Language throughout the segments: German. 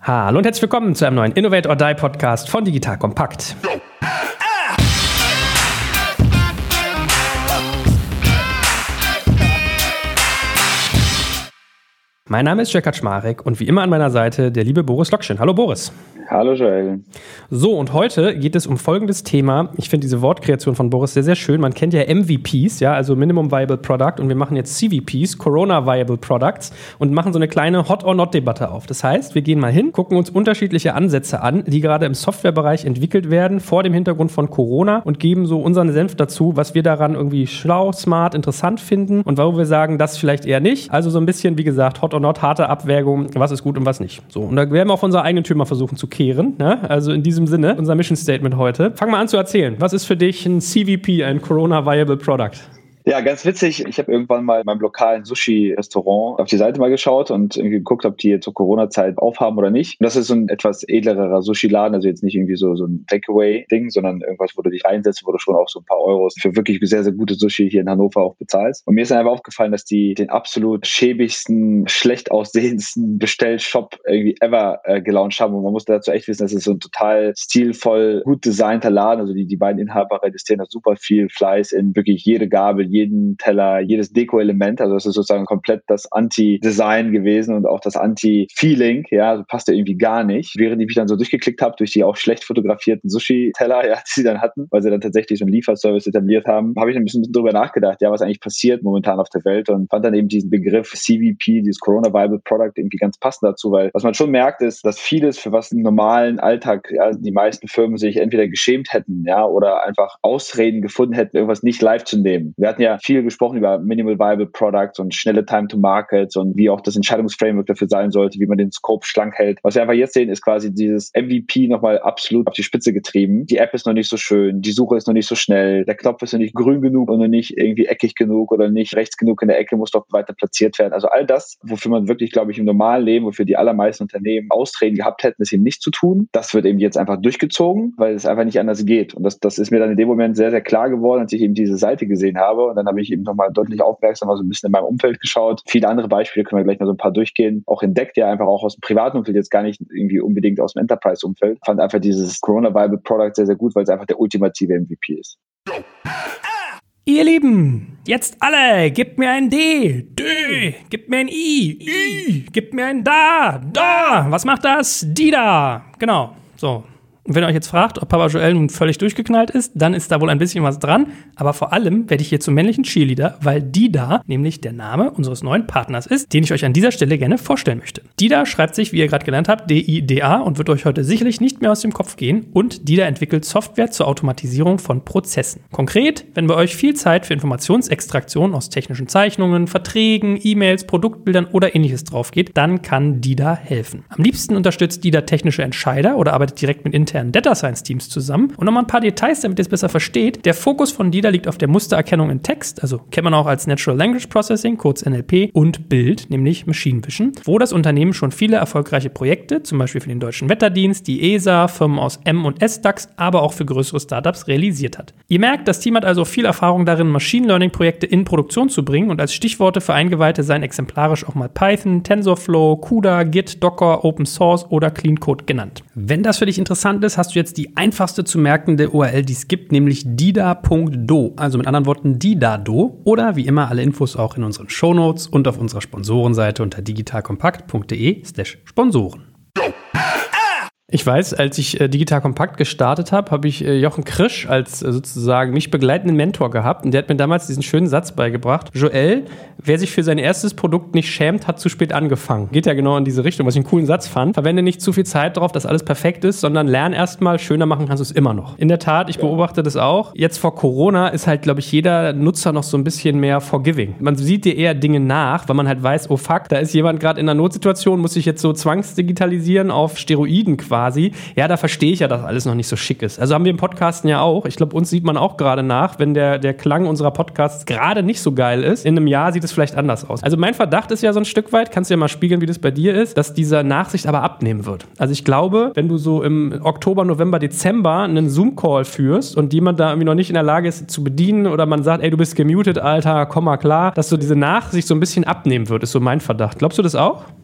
Hallo und herzlich willkommen zu einem neuen Innovate or Die Podcast von Digital Compact. Mein Name ist Jörg Kaczmarek und wie immer an meiner Seite der liebe Boris Lokschin. Hallo Boris. Hallo Joel. So, und heute geht es um folgendes Thema. Ich finde diese Wortkreation von Boris sehr, sehr schön. Man kennt ja MVPs, ja, also Minimum Viable Product, und wir machen jetzt CVPs, Corona Viable Products, und machen so eine kleine Hot-or-Not-Debatte auf. Das heißt, wir gehen mal hin, gucken uns unterschiedliche Ansätze an, die gerade im Softwarebereich entwickelt werden, vor dem Hintergrund von Corona, und geben so unseren Senf dazu, was wir daran irgendwie schlau, smart, interessant finden und wo wir sagen, das vielleicht eher nicht. Also so ein bisschen, wie gesagt, Hot-or-Not, harte Abwägung, was ist gut und was nicht. So, und da werden wir auf unserer eigenen Tür mal versuchen zu kehren, ne? Also in diesem Sinne, unser Mission Statement heute. Fang mal an zu erzählen. Was ist für dich ein CVP, ein Corona Viable Product? Ja, ganz witzig. Ich habe irgendwann mal in meinem lokalen Sushi-Restaurant auf die Seite mal geschaut und irgendwie geguckt, ob die zur Corona-Zeit aufhaben oder nicht. Und das ist so ein etwas edlerer Sushi-Laden, also jetzt nicht irgendwie so ein Takeaway-Ding, sondern irgendwas, wo du dich reinsetzt, wo du schon auch so ein paar Euros für wirklich sehr, sehr gute Sushi hier in Hannover auch bezahlst. Und mir ist dann einfach aufgefallen, dass die den absolut schäbigsten, schlecht aussehendsten Bestellshop irgendwie ever gelauncht haben. Und man muss dazu echt wissen, das ist so ein total stilvoll, gut designter Laden. Also die beiden Inhaber investieren da super viel Fleiß in wirklich jede Gabel, jeden Teller, jedes Deko-Element. Also das ist sozusagen komplett das Anti-Design gewesen und auch das Anti-Feeling. Ja, also passt ja irgendwie gar nicht. Während ich mich dann so durchgeklickt habe durch die auch schlecht fotografierten Sushi-Teller, ja, die sie dann hatten, weil sie dann tatsächlich so einen Lieferservice etabliert haben, habe ich ein bisschen drüber nachgedacht, ja, was eigentlich passiert momentan auf der Welt, und fand dann eben diesen Begriff CVP, dieses Corona Viable Product, irgendwie ganz passend dazu, weil was man schon merkt ist, dass vieles, für was im normalen Alltag, ja, die meisten Firmen sich entweder geschämt hätten, ja, oder einfach Ausreden gefunden hätten, irgendwas nicht live zu nehmen. Wir hatten ja viel gesprochen über Minimal Viable Products und schnelle Time to Market und wie auch das Entscheidungsframework dafür sein sollte, wie man den Scope schlank hält. Was wir einfach jetzt sehen, ist quasi dieses MVP nochmal absolut auf die Spitze getrieben. Die App ist noch nicht so schön, die Suche ist noch nicht so schnell, der Knopf ist noch nicht grün genug und noch nicht irgendwie eckig genug oder nicht rechts genug in der Ecke, muss doch weiter platziert werden. Also all das, wofür man wirklich, glaube ich, im normalen Leben, wofür die allermeisten Unternehmen Ausreden gehabt hätten, es eben nicht zu tun, das wird eben jetzt einfach durchgezogen, weil es einfach nicht anders geht. Und das ist mir dann in dem Moment sehr, sehr klar geworden, als ich eben diese Seite gesehen habe. Und dann habe ich eben nochmal deutlich aufmerksamer so ein bisschen in meinem Umfeld geschaut. Viele andere Beispiele, können wir gleich mal so ein paar durchgehen, auch entdeckt, ja, einfach auch aus dem privaten Umfeld, jetzt gar nicht irgendwie unbedingt aus dem Enterprise-Umfeld. Fand einfach dieses Corona Viable Product sehr, sehr gut, weil es einfach der ultimative MVP ist. Ihr Lieben, jetzt alle, gebt mir ein D, gebt mir ein I, gebt mir ein Da, was macht das? Die da, genau, so. Und wenn ihr euch jetzt fragt, ob Papa Joel nun völlig durchgeknallt ist, dann ist da wohl ein bisschen was dran. Aber vor allem werde ich hier zum männlichen Cheerleader, weil Dida nämlich der Name unseres neuen Partners ist, den ich euch an dieser Stelle gerne vorstellen möchte. Dida schreibt sich, wie ihr gerade gelernt habt, D-I-D-A, und wird euch heute sicherlich nicht mehr aus dem Kopf gehen. Und Dida entwickelt Software zur Automatisierung von Prozessen. Konkret, wenn bei euch viel Zeit für Informationsextraktion aus technischen Zeichnungen, Verträgen, E-Mails, Produktbildern oder ähnliches drauf geht, dann kann Dida helfen. Am liebsten unterstützt Dida technische Entscheider oder arbeitet direkt mit internen Data Science Teams zusammen. Und nochmal ein paar Details, damit ihr es besser versteht. Der Fokus von Dida liegt auf der Mustererkennung in Text, also kennt man auch als Natural Language Processing, kurz NLP, und Bild, nämlich Machine Vision, wo das Unternehmen schon viele erfolgreiche Projekte, zum Beispiel für den Deutschen Wetterdienst, die ESA, Firmen aus M- und S-DAX, aber auch für größere Startups realisiert hat. Ihr merkt, das Team hat also viel Erfahrung darin, Machine Learning Projekte in Produktion zu bringen, und als Stichworte für Eingeweihte seien exemplarisch auch mal Python, TensorFlow, CUDA, Git, Docker, Open Source oder Clean Code genannt. Wenn das für dich interessant ist, hast du jetzt die einfachste zu merkende URL, die es gibt, nämlich dida.do, also mit anderen Worten Didado, oder wie immer alle Infos auch in unseren Shownotes und auf unserer Sponsorenseite unter digitalkompakt.de/Sponsoren. Ich weiß, als ich Digital Compact gestartet habe ich Jochen Krisch als sozusagen mich begleitenden Mentor gehabt, und der hat mir damals diesen schönen Satz beigebracht: Joel, wer sich für sein erstes Produkt nicht schämt, hat zu spät angefangen. Geht ja genau in diese Richtung, was ich einen coolen Satz fand. Verwende nicht zu viel Zeit darauf, dass alles perfekt ist, sondern lern erstmal, schöner machen kannst du es immer noch. In der Tat, ich beobachte das auch. Jetzt vor Corona ist halt, glaube ich, jeder Nutzer noch so ein bisschen mehr forgiving. Man sieht dir eher Dinge nach, weil man halt weiß, oh fuck, da ist jemand gerade in einer Notsituation, muss sich jetzt so zwangsdigitalisieren auf Steroiden quasi. Ja, da verstehe ich ja, dass alles noch nicht so schick ist. Also haben wir im Podcasten ja auch. Ich glaube, uns sieht man auch gerade nach, wenn der Klang unserer Podcasts gerade nicht so geil ist. In einem Jahr sieht es vielleicht anders aus. Also mein Verdacht ist ja so ein Stück weit, kannst du ja mal spiegeln, wie das bei dir ist, dass diese Nachsicht aber abnehmen wird. Also ich glaube, wenn du so im Oktober, November, Dezember einen Zoom-Call führst und jemand da irgendwie noch nicht in der Lage ist zu bedienen, oder man sagt, ey, du bist gemutet, Alter, komm mal klar, dass so diese Nachsicht so ein bisschen abnehmen wird, ist so mein Verdacht. Glaubst du das auch?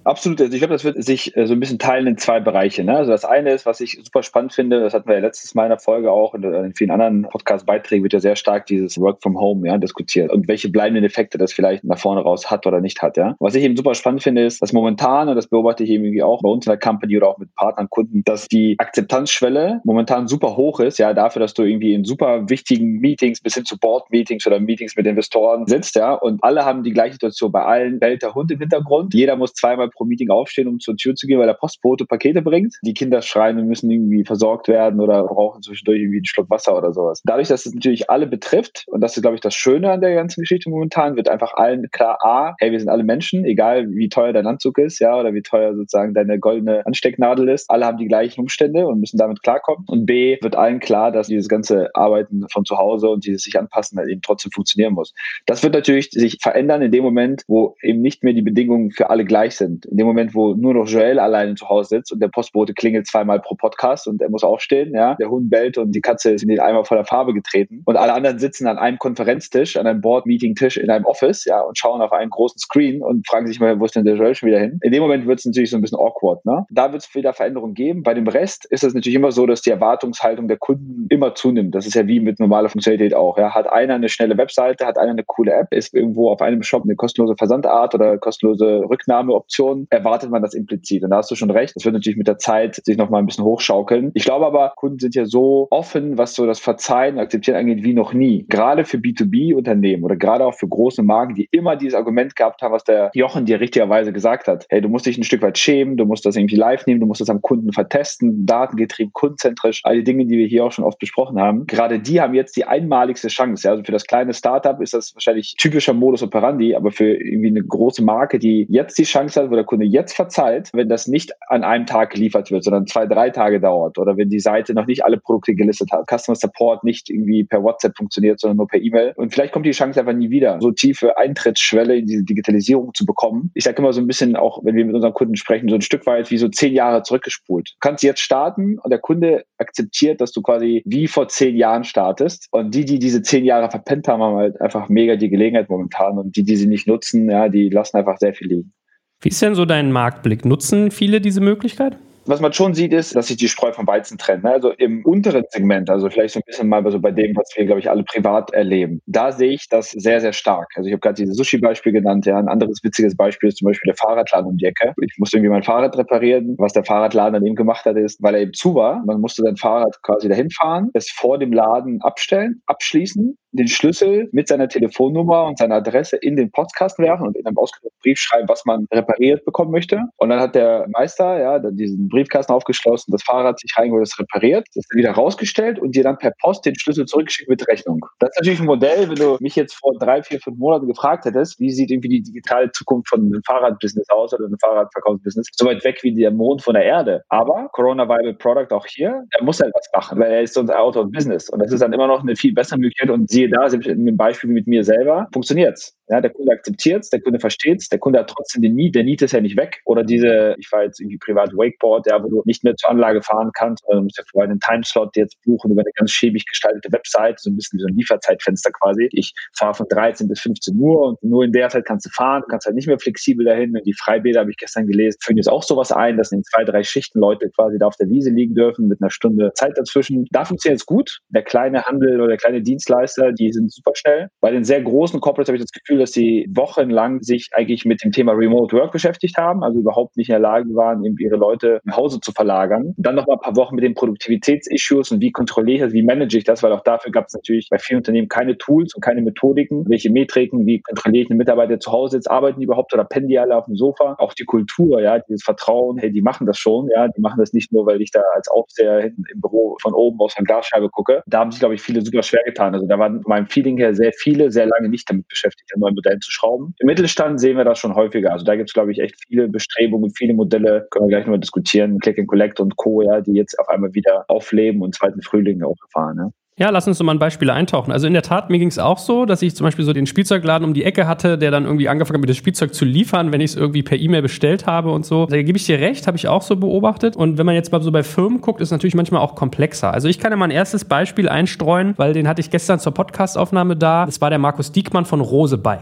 Absolut. Also ich glaube, das wird sich so ein bisschen teilen in zwei Bereiche. Ne? Also das eine ist, was ich super spannend finde, das hatten wir ja letztes Mal in der Folge auch, und in vielen anderen Podcast-Beiträgen wird ja sehr stark dieses Work from Home diskutiert und welche bleibenden Effekte das vielleicht nach vorne raus hat oder nicht hat. Ja? Was ich eben super spannend finde, ist, dass momentan, und das beobachte ich eben irgendwie auch bei uns in der Company oder auch mit Partnern, Kunden, dass die Akzeptanzschwelle momentan super hoch ist, ja, dafür, dass du irgendwie in super wichtigen Meetings bis hin zu Board-Meetings oder Meetings mit Investoren sitzt, ja, und alle haben die gleiche Situation. Bei allen bellt der Hund im Hintergrund. Jeder muss zweimal pro Meeting aufstehen, um zur Tür zu gehen, weil der Postbote Pakete bringt. Die Kinder schreien und müssen irgendwie versorgt werden oder brauchen zwischendurch irgendwie einen Schluck Wasser oder sowas. Dadurch, dass es natürlich alle betrifft, und das ist, glaube ich, das Schöne an der ganzen Geschichte momentan, wird einfach allen klar, hey, wir sind alle Menschen, egal wie teuer dein Anzug ist, ja, oder wie teuer sozusagen deine goldene Anstecknadel ist. Alle haben die gleichen Umstände und müssen damit klarkommen. Und B, wird allen klar, dass dieses ganze Arbeiten von zu Hause und dieses sich anpassen halt eben trotzdem funktionieren muss. Das wird natürlich sich verändern in dem Moment, wo eben nicht mehr die Bedingungen für alle gleich sind. In dem Moment, wo nur noch Joel alleine zu Hause sitzt und der Postbote klingelt zweimal pro Podcast und er muss aufstehen, ja, der Hund bellt und die Katze ist in den Eimer voller Farbe getreten und alle anderen sitzen an einem Konferenztisch, an einem Board-Meeting-Tisch in einem Office, ja, und schauen auf einen großen Screen und fragen sich mal, wo ist denn der Joel schon wieder hin? In dem Moment wird es natürlich so ein bisschen awkward, ne? Da wird es wieder Veränderungen geben. Bei dem Rest ist es natürlich immer so, dass die Erwartungshaltung der Kunden immer zunimmt. Das ist ja wie mit normaler Funktionalität auch, ja. Hat einer eine schnelle Webseite, hat einer eine coole App, ist irgendwo auf einem Shop eine kostenlose Versandart oder kostenlose Rücknahmeoption, erwartet man das implizit. Und da hast du schon recht. Das wird natürlich mit der Zeit sich nochmal ein bisschen hochschaukeln. Ich glaube aber, Kunden sind ja so offen, was so das Verzeihen, Akzeptieren angeht, wie noch nie. Gerade für B2B-Unternehmen oder gerade auch für große Marken, die immer dieses Argument gehabt haben, was der Jochen dir richtigerweise gesagt hat. Hey, du musst dich ein Stück weit schämen, du musst das irgendwie live nehmen, du musst das am Kunden vertesten, datengetrieben, kundenzentrisch, all die Dinge, die wir hier auch schon oft besprochen haben. Gerade die haben jetzt die einmaligste Chance. Ja? Also für das kleine Startup ist das wahrscheinlich typischer Modus operandi, aber für irgendwie eine große Marke, die jetzt die Chance hat, wo der Kunde jetzt verzeiht, wenn das nicht an einem Tag geliefert wird, sondern 2-3 Tage dauert oder wenn die Seite noch nicht alle Produkte gelistet hat, Customer Support nicht irgendwie per WhatsApp funktioniert, sondern nur per E-Mail. Und vielleicht kommt die Chance einfach nie wieder, so tiefe Eintrittsschwelle in diese Digitalisierung zu bekommen. Ich sage immer so ein bisschen, auch wenn wir mit unseren Kunden sprechen, so ein Stück weit wie so 10 Jahre zurückgespult. Du kannst jetzt starten und der Kunde akzeptiert, dass du quasi wie vor 10 Jahren startest. Und die diese 10 Jahre verpennt haben, haben halt einfach mega die Gelegenheit momentan. Und die sie nicht nutzen, ja, die lassen einfach sehr viel liegen. Wie ist denn so dein Marktblick? Nutzen viele diese Möglichkeit? Was man schon sieht, ist, dass sich die Spreu vom Weizen trennt. Also im unteren Segment, also vielleicht so ein bisschen mal so bei dem, was wir, glaube ich, alle privat erleben. Da sehe ich das sehr, sehr stark. Also ich habe gerade dieses Sushi-Beispiel genannt. Ja, ein anderes witziges Beispiel ist zum Beispiel der Fahrradladen um die Ecke. Ich musste irgendwie mein Fahrrad reparieren. Was der Fahrradladen dann eben gemacht hat, ist, weil er eben zu war, man musste sein Fahrrad quasi dahin fahren, es vor dem Laden abstellen, abschließen, den Schlüssel mit seiner Telefonnummer und seiner Adresse in den Postkasten werfen und in einem ausgedruckten Brief schreiben, was man repariert bekommen möchte. Und dann hat der Meister ja dann diesen Briefkasten aufgeschlossen, das Fahrrad sich reingeholt, das repariert, das wieder rausgestellt und dir dann per Post den Schlüssel zurückgeschickt mit Rechnung. Das ist natürlich ein Modell, wenn du mich jetzt vor 3, 4, 5 Monaten gefragt hättest, wie sieht irgendwie die digitale Zukunft von einem Fahrradbusiness aus oder einem Fahrradverkaufsbusiness, so weit weg wie der Mond von der Erde. Aber Corona Viable Product auch hier, er muss halt was machen, weil er ist so ein Out of Business. Und das ist dann immer noch eine viel bessere Möglichkeit. Und siehe da, selbst in dem Beispiel mit mir selber, funktioniert's. Ja, der Kunde akzeptiert es, der Kunde versteht es, der Kunde hat trotzdem den Need, der Need ist ja nicht weg. Oder diese, ich fahre jetzt irgendwie privat Wakeboard, ja, wo du nicht mehr zur Anlage fahren kannst, sondern du musst ja vorher einen Timeslot jetzt buchen über eine ganz schäbig gestaltete Website, so ein bisschen wie so ein Lieferzeitfenster quasi. Ich fahre von 13 bis 15 Uhr und nur in der Zeit kannst du fahren, du kannst halt nicht mehr flexibel dahin. Und die Freibäder, habe ich gestern gelesen, führen jetzt auch sowas ein, dass in 2, 3 Schichten Leute quasi da auf der Wiese liegen dürfen mit einer Stunde Zeit dazwischen. Da funktioniert es gut. Der kleine Handel oder der kleine Dienstleister, die sind super schnell. Bei den sehr großen Corporates habe ich das Gefühl, dass die wochenlang sich eigentlich mit dem Thema Remote Work beschäftigt haben, also überhaupt nicht in der Lage waren, eben ihre Leute nach Hause zu verlagern. Und dann noch mal ein paar Wochen mit den Produktivitätsissues und wie kontrolliere ich das, wie manage ich das, weil auch dafür gab es natürlich bei vielen Unternehmen keine Tools und keine Methodiken, welche Metriken, wie kontrolliere ich einen Mitarbeiter, der zu Hause sitzt, arbeiten die überhaupt oder pennen die alle auf dem Sofa? Auch die Kultur, ja, dieses Vertrauen, hey, die machen das schon, ja, die machen das nicht nur, weil ich da als Aufseher hinten im Büro von oben aus einer Glasscheibe gucke. Da haben sich, glaube ich, viele super schwer getan. Also da waren von meinem Feeling her sehr viele, sehr lange nicht damit beschäftigt, an neuen Modellen zu schrauben. Im Mittelstand sehen wir das schon häufiger. Also da gibt es, glaube ich, echt viele Bestrebungen, viele Modelle, können wir gleich nochmal diskutieren, Click and Collect und Co., ja, die jetzt auf einmal wieder aufleben und zweiten Frühling auch erfahren. Ja. Ja, lass uns doch mal ein Beispiel eintauchen. Also in der Tat, mir ging es auch so, dass ich zum Beispiel so den Spielzeugladen um die Ecke hatte, der dann irgendwie angefangen hat, mir das Spielzeug zu liefern, wenn ich es irgendwie per E-Mail bestellt habe und so. Da gebe ich dir recht, habe ich auch so beobachtet. Und wenn man jetzt mal so bei Firmen guckt, ist es natürlich manchmal auch komplexer. Also ich kann ja mal ein erstes Beispiel einstreuen, weil den hatte ich gestern zur Podcastaufnahme da. Das war der Markus Diekmann von Rose Bikes.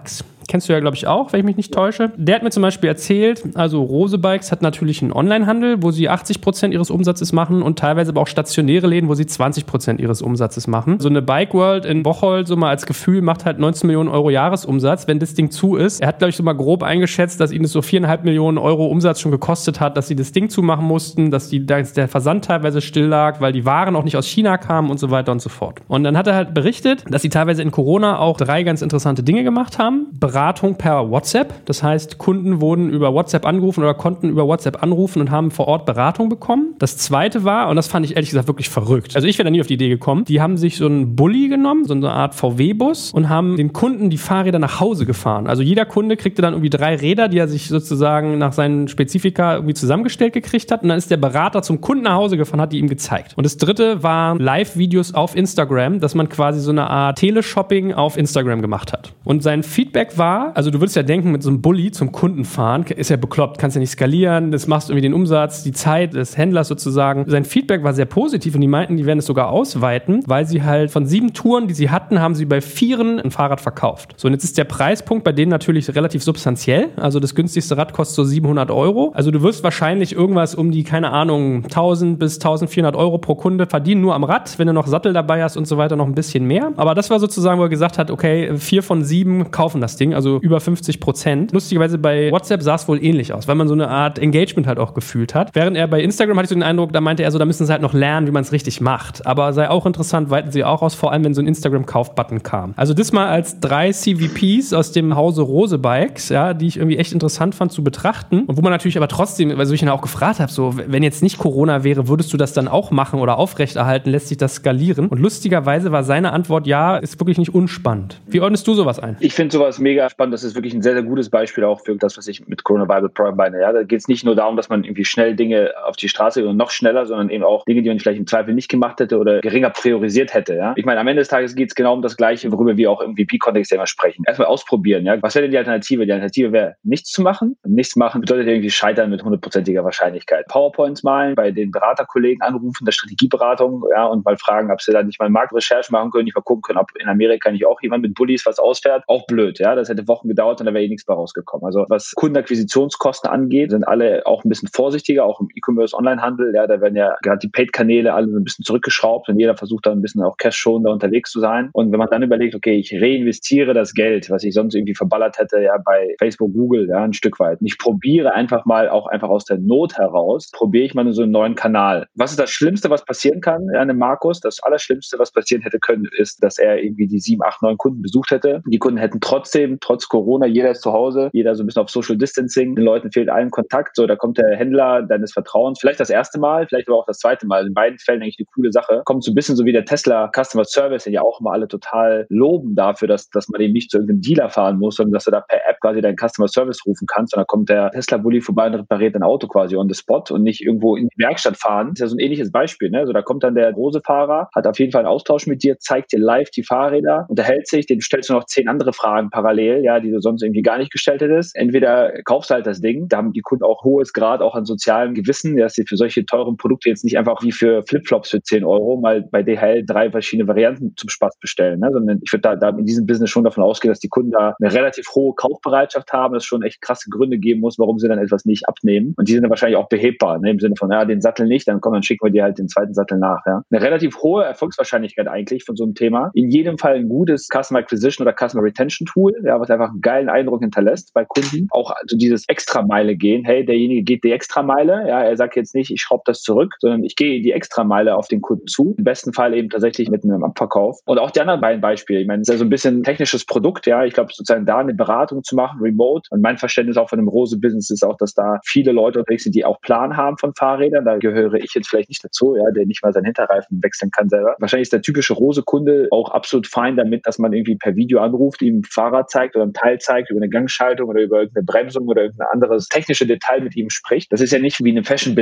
Kennst du ja, glaube ich, auch, wenn ich mich nicht täusche. Der hat mir zum Beispiel erzählt, also Rose Bikes hat natürlich einen Onlinehandel, wo sie 80% ihres Umsatzes machen und teilweise aber auch stationäre Läden, wo sie 20% ihres Umsatzes machen. So eine Bike World in Bocholt, so mal als Gefühl, macht halt 19 Millionen Euro Jahresumsatz, wenn das Ding zu ist. Er hat, glaube ich, so mal grob eingeschätzt, dass ihnen das so 4,5 Millionen Euro Umsatz schon gekostet hat, dass sie das Ding zumachen mussten, dass der Versand teilweise still lag, weil die Waren auch nicht aus China kamen und so weiter und so fort. Und dann hat er halt berichtet, dass sie teilweise in Corona auch 3 ganz interessante Dinge gemacht haben. Beratung per WhatsApp, das heißt, Kunden wurden über WhatsApp angerufen oder konnten über WhatsApp anrufen und haben vor Ort Beratung bekommen. Das zweite war, und das fand ich ehrlich gesagt wirklich verrückt, also ich wäre da nie auf die Idee gekommen, die haben sich so einen Bulli genommen, so eine Art VW-Bus und haben den Kunden die Fahrräder nach Hause gefahren. Also jeder Kunde kriegte dann irgendwie 3 Räder, die er sich sozusagen nach seinen Spezifika irgendwie zusammengestellt gekriegt hat und dann ist der Berater zum Kunden nach Hause gefahren, hat die ihm gezeigt. Und das dritte waren Live-Videos auf Instagram, dass man quasi so eine Art Teleshopping auf Instagram gemacht hat. Und sein Feedback war, also du würdest ja denken, mit so einem Bulli zum Kunden fahren, ist ja bekloppt, kannst ja nicht skalieren, das machst irgendwie den Umsatz, die Zeit des Händlers sozusagen. Sein Feedback war sehr positiv und die meinten, die werden es sogar ausweiten, weil sie halt von 7 Touren, die sie hatten, haben sie bei 4 ein Fahrrad verkauft. So, und jetzt ist der Preispunkt bei denen natürlich relativ substanziell. Also das günstigste Rad kostet so 700 Euro. Also du wirst wahrscheinlich irgendwas um die, keine Ahnung, 1000 bis 1400 Euro pro Kunde verdienen, nur am Rad, wenn du noch Sattel dabei hast und so weiter, noch ein bisschen mehr. Aber das war sozusagen, wo er gesagt hat, okay, 4 von 7 kaufen das Ding, also über 50%. Lustigerweise bei WhatsApp sah es wohl ähnlich aus, weil man so eine Art Engagement halt auch gefühlt hat. Während er bei Instagram, hatte ich so den Eindruck, da meinte er so, da müssen sie halt noch lernen, wie man es richtig macht. Aber sei auch interessant, weiten sie auch aus, vor allem wenn so ein Instagram-Kauf-Button kam. Also das mal als 3 CVPs aus dem Hause Rose Bikes, ja, die ich irgendwie echt interessant fand zu betrachten. Und wo man natürlich aber trotzdem, weil ich ihn auch gefragt habe, so, wenn jetzt nicht Corona wäre, würdest du das dann auch machen oder aufrechterhalten? Lässt sich das skalieren? Und lustigerweise war seine Antwort, ja, ist wirklich nicht unspannend. Wie ordnest du sowas ein? Ich finde sowas mega spannend. Das ist wirklich ein sehr, sehr gutes Beispiel auch für das, was ich mit Corona Bible Pro meine. Ja, da geht es nicht nur darum, dass man irgendwie schnell Dinge auf die Straße und noch schneller, sondern eben auch Dinge, die man vielleicht im Zweifel nicht gemacht hätte oder geringer priorisiert hätte. Ja? Ich meine, am Ende des Tages geht es genau um das Gleiche, worüber wir auch im VP-Kontext ja immer sprechen. Erstmal ausprobieren. Ja? Was wäre denn die Alternative? Die Alternative wäre, nichts zu machen. Und nichts machen bedeutet irgendwie scheitern mit 100%iger Wahrscheinlichkeit. PowerPoints malen, bei den Beraterkollegen anrufen, der Strategieberatung, ja, und mal fragen, ob sie da nicht mal Marktrecherche machen können, nicht mal gucken können, ob in Amerika nicht auch jemand mit Bullies was ausfährt. Auch blöd, ja. Das hätte Wochen gedauert und da wäre nichts bei rausgekommen. Also was Kundenakquisitionskosten angeht, sind alle auch ein bisschen vorsichtiger, auch im E-Commerce, Onlinehandel. Ja, da werden ja gerade die Paid-Kanäle alle so ein bisschen zurückgeschraubt und jeder versucht da ein bisschen auch cash-schonender unterwegs zu sein. Und wenn man dann überlegt, okay, ich reinvestiere das Geld, was ich sonst irgendwie verballert hätte, ja, bei Facebook, Google, ja, ein Stück weit. Und ich probiere einfach mal auch einfach aus der Not heraus, probiere ich mal so einen neuen Kanal. Was ist das Schlimmste, was passieren kann, ja, einem Markus? Das Allerschlimmste, was passieren hätte können, ist, dass er irgendwie die 7, 8, 9 Kunden besucht hätte. Die Kunden hätten trotzdem, trotz Corona, jeder ist zu Hause, jeder so ein bisschen auf Social Distancing, den Leuten fehlt allen Kontakt, so, da kommt der Händler deines Vertrauens, vielleicht das erste Mal, vielleicht aber auch das zweite Mal. In beiden Fällen eigentlich eine coole Sache. Kommt so ein bisschen so wie der Tesla Customer Service, den ja auch immer alle total loben dafür, dass man eben nicht zu irgendeinem Dealer fahren muss, sondern dass du da per App quasi deinen Customer Service rufen kannst und dann kommt der Tesla-Bulli vorbei und repariert dein Auto quasi on the spot und nicht irgendwo in die Werkstatt fahren. Das ist ja so ein ähnliches Beispiel, ne? So, da kommt dann der Rose-Fahrer, hat auf jeden Fall einen Austausch mit dir, zeigt dir live die Fahrräder, unterhält sich, dem stellst du noch 10 andere Fragen parallel, ja, die du sonst irgendwie gar nicht gestellt hättest. Entweder kaufst du halt das Ding, da haben die Kunden auch hohes Grad auch an sozialem Gewissen, dass sie für solche teuren Produkte jetzt nicht einfach wie für Flipflops für 10 Euro mal bei DHL 3 verschiedene Varianten zum Spaß bestellen, ne? Sondern ich würde da in diesem Business schon davon ausgehen, dass die Kunden da eine relativ hohe Kaufbereitschaft haben, dass es schon echt krasse Gründe geben muss, warum sie dann etwas nicht abnehmen. Und die sind dann wahrscheinlich auch behebbar, ne? Im Sinne von, ja, den Sattel nicht, dann schicken wir dir halt den zweiten Sattel nach. Ja? Eine relativ hohe Erfolgswahrscheinlichkeit eigentlich von so einem Thema. In jedem Fall ein gutes Customer Acquisition oder Customer Retention Tool, ja, was einfach einen geilen Eindruck hinterlässt bei Kunden. Auch also dieses Extrameile gehen. Hey, derjenige geht die Extrameile. Ja, er sagt jetzt nicht, ich schraube das zurück, sondern ich gehe die Extrameile auf den Kunden zu. Im besten Fall eben tatsächlich mit einem Abverkauf. Und auch die anderen beiden Beispiele. Ich meine, es ist ja so ein bisschen ein technisches Produkt. Ja, ich glaube, sozusagen da eine Beratung zu machen, remote. Und mein Verständnis auch von dem Rose-Business ist auch, dass da viele Leute unterwegs sind, die auch Plan haben von Fahrrädern. Da gehöre ich jetzt vielleicht nicht dazu, ja, der nicht mal seinen Hinterreifen wechseln kann selber. Wahrscheinlich ist der typische Rose-Kunde auch absolut fein damit, dass man irgendwie per Video anruft, ihm ein Fahrrad zeigt oder ein Teil zeigt, über eine Gangschaltung oder über irgendeine Bremsung oder irgendein anderes technische Detail mit ihm spricht. Das ist ja nicht wie in einem Fashion-Business, ja,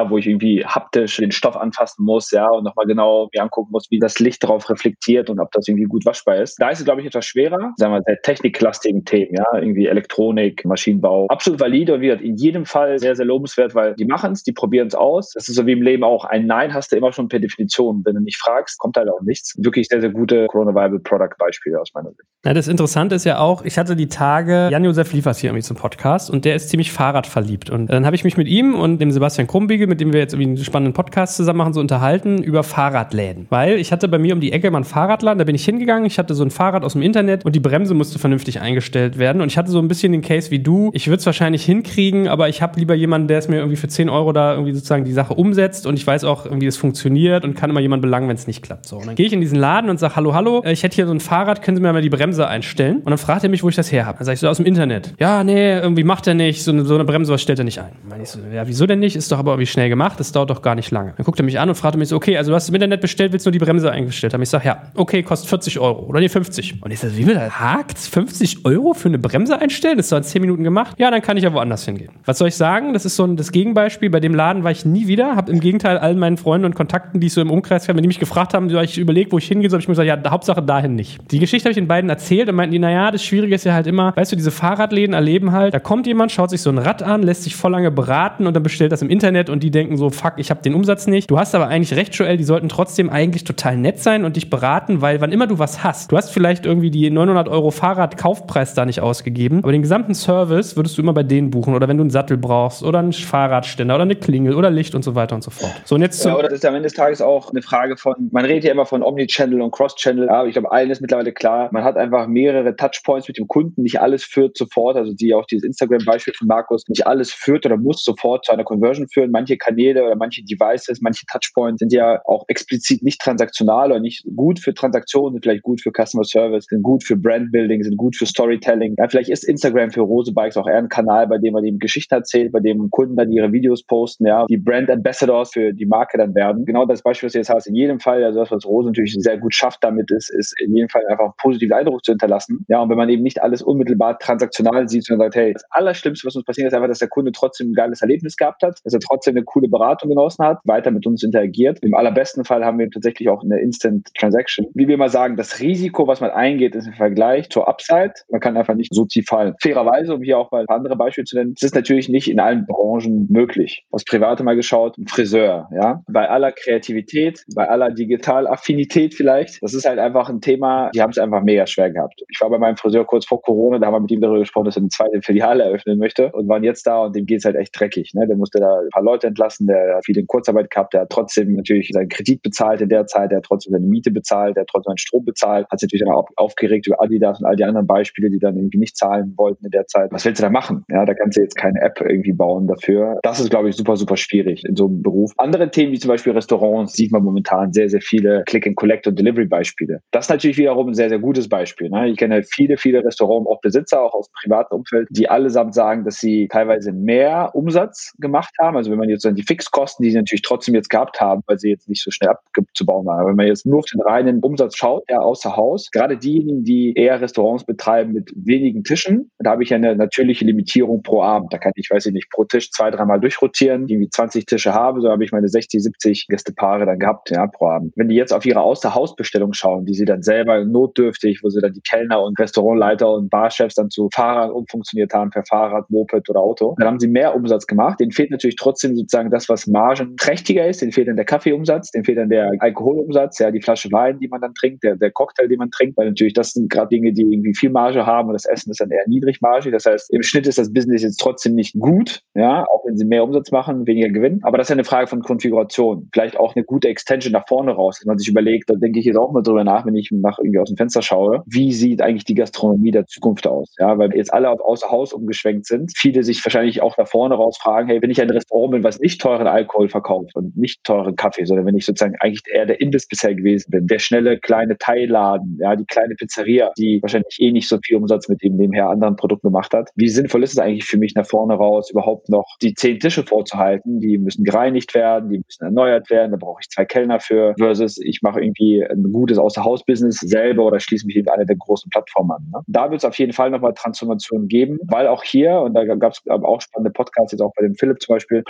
wo ich irgendwie haptisch den Stoff anfassen muss, ja, und nochmal genau mir angucken muss, wie das Licht darauf reflektiert und ob das irgendwie gut waschbar ist. Da ist es, glaube ich, etwas schwerer, sagen wir, der techniklastigen Themen, ja, irgendwie Elektronik, Maschinenbau. Absolut valide und wie gesagt, in jedem Fall sehr, sehr lobenswert, weil die machen es, die probieren es aus. Das ist so wie im Leben auch. Ein Nein hast du immer schon per Definition. Wenn du nicht fragst, kommt halt auch nichts. Wirklich sehr, sehr gute Corona Viable Product Beispiele aus meiner Sicht. Ja, das Interessante ist ja auch, ich hatte die Tage Jan-Josef Liefers hier irgendwie zum Podcast und der ist ziemlich Fahrradverliebt. Und dann habe ich mich mit ihm und dem Sebastian Krumbiegel, mit dem wir jetzt irgendwie einen spannenden Podcast zusammen machen, so unterhalten über Fahrradläden. Weil ich hatte bei mir um die Ecke mal einen Fahrradladen, da bin ich hingegangen, ich hatte so ein Fahrrad aus dem Internet und die Bremse musste vernünftig eingestellt werden. Und ich hatte so ein bisschen den Case wie du, ich würde es wahrscheinlich hinkriegen, aber ich habe lieber jemanden, der es mir irgendwie für 10 Euro da irgendwie sozusagen die Sache umsetzt und ich weiß auch irgendwie, es funktioniert und kann immer jemanden belangen, wenn es nicht klappt. So, und dann gehe ich in diesen Laden und sage, hallo, ich hätte hier so ein Fahrrad, können Sie mir mal die Bremse einstellen? Und dann fragt er mich, wo ich das her habe. Dann sage ich so, aus dem Internet. Ja, nee, irgendwie macht er nicht, so eine Bremse, was stellt er nicht ein? Dann meine ich so, ja, wieso denn nicht? Ist doch aber irgendwie schnell gemacht, das dauert doch gar nicht lange. Dann guckt er mich an und fragt mich so, okay, also du hast im Internet bestellt, willst nur die Bremse eingestellt haben? Ich sage, ja, okay, kostet 40 Euro oder nee, 50. Und ich sage, wie will das? Hakt's? 50 Euro für eine Bremse einstellen? Das ist doch in 10 Minuten gemacht. Ja, dann kann ich ja woanders hingehen. Was soll ich sagen? Das ist so das Gegenbeispiel. Bei dem Laden war ich nie wieder. Habe im Gegenteil allen meinen Freunden und Kontakten, die ich so im Umkreis habe, wenn die mich gefragt haben, ich überlegt, wo ich hingehe, so habe ich mir gesagt, ja, Hauptsache dahin nicht. Die Geschichte habe ich den beiden erzählt und meinten die, naja, das Schwierige ist ja halt immer, weißt du, diese Fahrradläden erleben halt, da kommt jemand, schaut sich so ein Rad an, lässt sich voll lange beraten und dann bestellt das im Internet und die denken so, fuck, ich habe den Umsatz nicht. Du hast aber eigentlich recht, Joel, die sollten trotzdem eigentlich total nett sein und dich beraten, weil wann immer du was hast, du hast vielleicht irgendwie die 900 Euro Fahrradkaufpreis da nicht ausgegeben, aber den gesamten Service würdest du immer bei denen buchen oder wenn du einen Sattel brauchst oder einen Fahrradständer oder eine Klingel oder Licht und so weiter und so fort. So, und jetzt oder das ist am Ende des Tages auch eine Frage von, man redet ja immer von Omnichannel und Cross-Channel, aber ich glaube, allen ist mittlerweile klar, man hat einfach mehrere Touchpoints mit dem Kunden, nicht alles führt sofort, also auch dieses Instagram-Beispiel von Markus, nicht alles führt oder muss sofort zu einer Conversion führen. Manche Kanäle oder manche Devices, manche Touchpoints sind ja auch explizit nicht transaktional oder nicht gut für Transaktionen, sind vielleicht gut für Customer Service, sind gut für Brandbuilding, sind gut für Storytelling. Ja, vielleicht ist Instagram für Rose Bikes auch eher ein Kanal, bei dem man eben Geschichten erzählt, bei dem Kunden dann ihre Videos posten, ja, die Brand Ambassadors für die Marke dann werden. Genau das Beispiel, was du jetzt hast, in jedem Fall, also das, was Rose natürlich sehr gut schafft damit ist in jedem Fall einfach einen positiven Eindruck zu hinterlassen. Ja, und wenn man eben nicht alles unmittelbar transaktional sieht, sondern sagt, hey, das Allerschlimmste, was uns passiert, ist einfach, dass der Kunde trotzdem ein geiles Erlebnis gehabt hat, dass er trotzdem eine coole Beratung genossen hat, weiter mit uns interagiert. Im allerbesten Fall haben wir tatsächlich auch eine Instant Transaction. Wie wir mal sagen, das Risiko, was man eingeht, ist im Vergleich zur Upside. Man kann einfach nicht so tief fallen. Fairerweise, um hier auch mal ein paar andere Beispiele zu nennen, es ist natürlich nicht in allen Branchen möglich. Aus Private mal geschaut, ein Friseur, ja. Bei aller Kreativität, bei aller Digitalaffinität vielleicht, das ist halt einfach ein Thema, die haben es einfach mega schwer gehabt. Ich war bei meinem Friseur kurz vor Corona, da haben wir mit ihm darüber gesprochen, dass er eine zweite Filiale eröffnen möchte und waren jetzt da und dem geht's halt echt dreckig. Ne? Der musste da ein paar Leute entlassen, der hat viel in Kurzarbeit gehabt, der hat trotzdem natürlich seinen Kredit bezahlt in der Zeit, der hat trotzdem seine Miete bezahlt, der hat trotzdem seinen Strom bezahlt, hat sich natürlich dann auch aufgeregt über Adidas und all die anderen Beispiele, die dann irgendwie nicht zahlen wollten in der Zeit. Was willst du da machen? Ja, da kannst du jetzt keine App irgendwie bauen dafür. Das ist, glaube ich, super, super schwierig in so einem Beruf. Andere Themen, wie zum Beispiel Restaurants, sieht man momentan sehr, sehr viele Click-and-Collect- und Delivery-Beispiele. Das ist natürlich wiederum ein sehr, sehr gutes Beispiel. Ne? Ich kenne viele, viele Restaurants, auch Besitzer, auch aus dem privaten Umfeld, die allesamt sagen, dass sie teilweise mehr Umsatz gemacht haben. Also wenn man jetzt dann die Fixkosten, die sie natürlich trotzdem jetzt gehabt haben, weil sie jetzt nicht so schnell abzubauen waren. Aber wenn man jetzt nur auf den reinen Umsatz schaut, ja, außer Haus, gerade diejenigen, die eher Restaurants betreiben mit wenigen Tischen, da habe ich ja eine natürliche Limitierung pro Abend. Da kann ich, weiß ich nicht, pro Tisch 2-3 Mal durchrotieren, die wie 20 Tische habe, so habe ich meine 60, 70 Gästepaare dann gehabt, ja, pro Abend. Wenn die jetzt auf ihre Außerhausbestellung schauen, die sie dann selber notdürftig, wo sie dann die Kellner und Restaurantleiter und Barchefs dann zu Fahrern umfunktioniert haben per Fahrrad, Moped oder Auto, dann haben sie mehr Umsatz gemacht. Denen fehlt natürlich trotzdem sozusagen das, was margenträchtiger ist. Denen fehlt dann der Kaffeeumsatz, denen fehlt dann der Alkoholumsatz, ja, die Flasche Wein, die man dann trinkt, der Cocktail, den man trinkt, weil natürlich das sind gerade Dinge, die irgendwie viel Marge haben und das Essen ist dann eher niedrigmargig. Das heißt, im Schnitt ist das Business jetzt trotzdem nicht gut, ja, auch wenn sie mehr Umsatz machen, weniger Gewinn. Aber das ist ja eine Frage von Konfiguration. Vielleicht auch eine gute Extension nach vorne raus, dass man sich überlegt, da denke ich jetzt auch mal drüber nach, wenn ich irgendwie aus dem Fenster schaue, wie sieht eigentlich die Gastronomie der Zukunft aus? Ja, weil jetzt alle auf außer Haus umgeschwenkt sind. Viele sich wahrscheinlich auch nach vorne raus fragen, hey, wenn ich ein Restaurant bin, was nicht teuren Alkohol verkauft und nicht teuren Kaffee, sondern wenn ich sozusagen eigentlich eher der Imbiss bisher gewesen bin, der schnelle kleine Teilladen, ja, die kleine Pizzeria, die wahrscheinlich eh nicht so viel Umsatz mit eben nebenher anderen Produkten gemacht hat. Wie sinnvoll ist es eigentlich für mich nach vorne raus, überhaupt noch die 10 Tische vorzuhalten? Die müssen gereinigt werden, die müssen erneuert werden, da brauche ich 2 Kellner für, versus ich mache irgendwie ein gutes Außerhaus-Business selber oder schließe mich eben eine der großen Plattformen an. Ne? Da wird es auf jeden Fall nochmal Transformationen geben, weil auch hier, und da gab es auch spannende Podcasts, jetzt auch bei dem Philipp zum Beispiel, Plattformen wie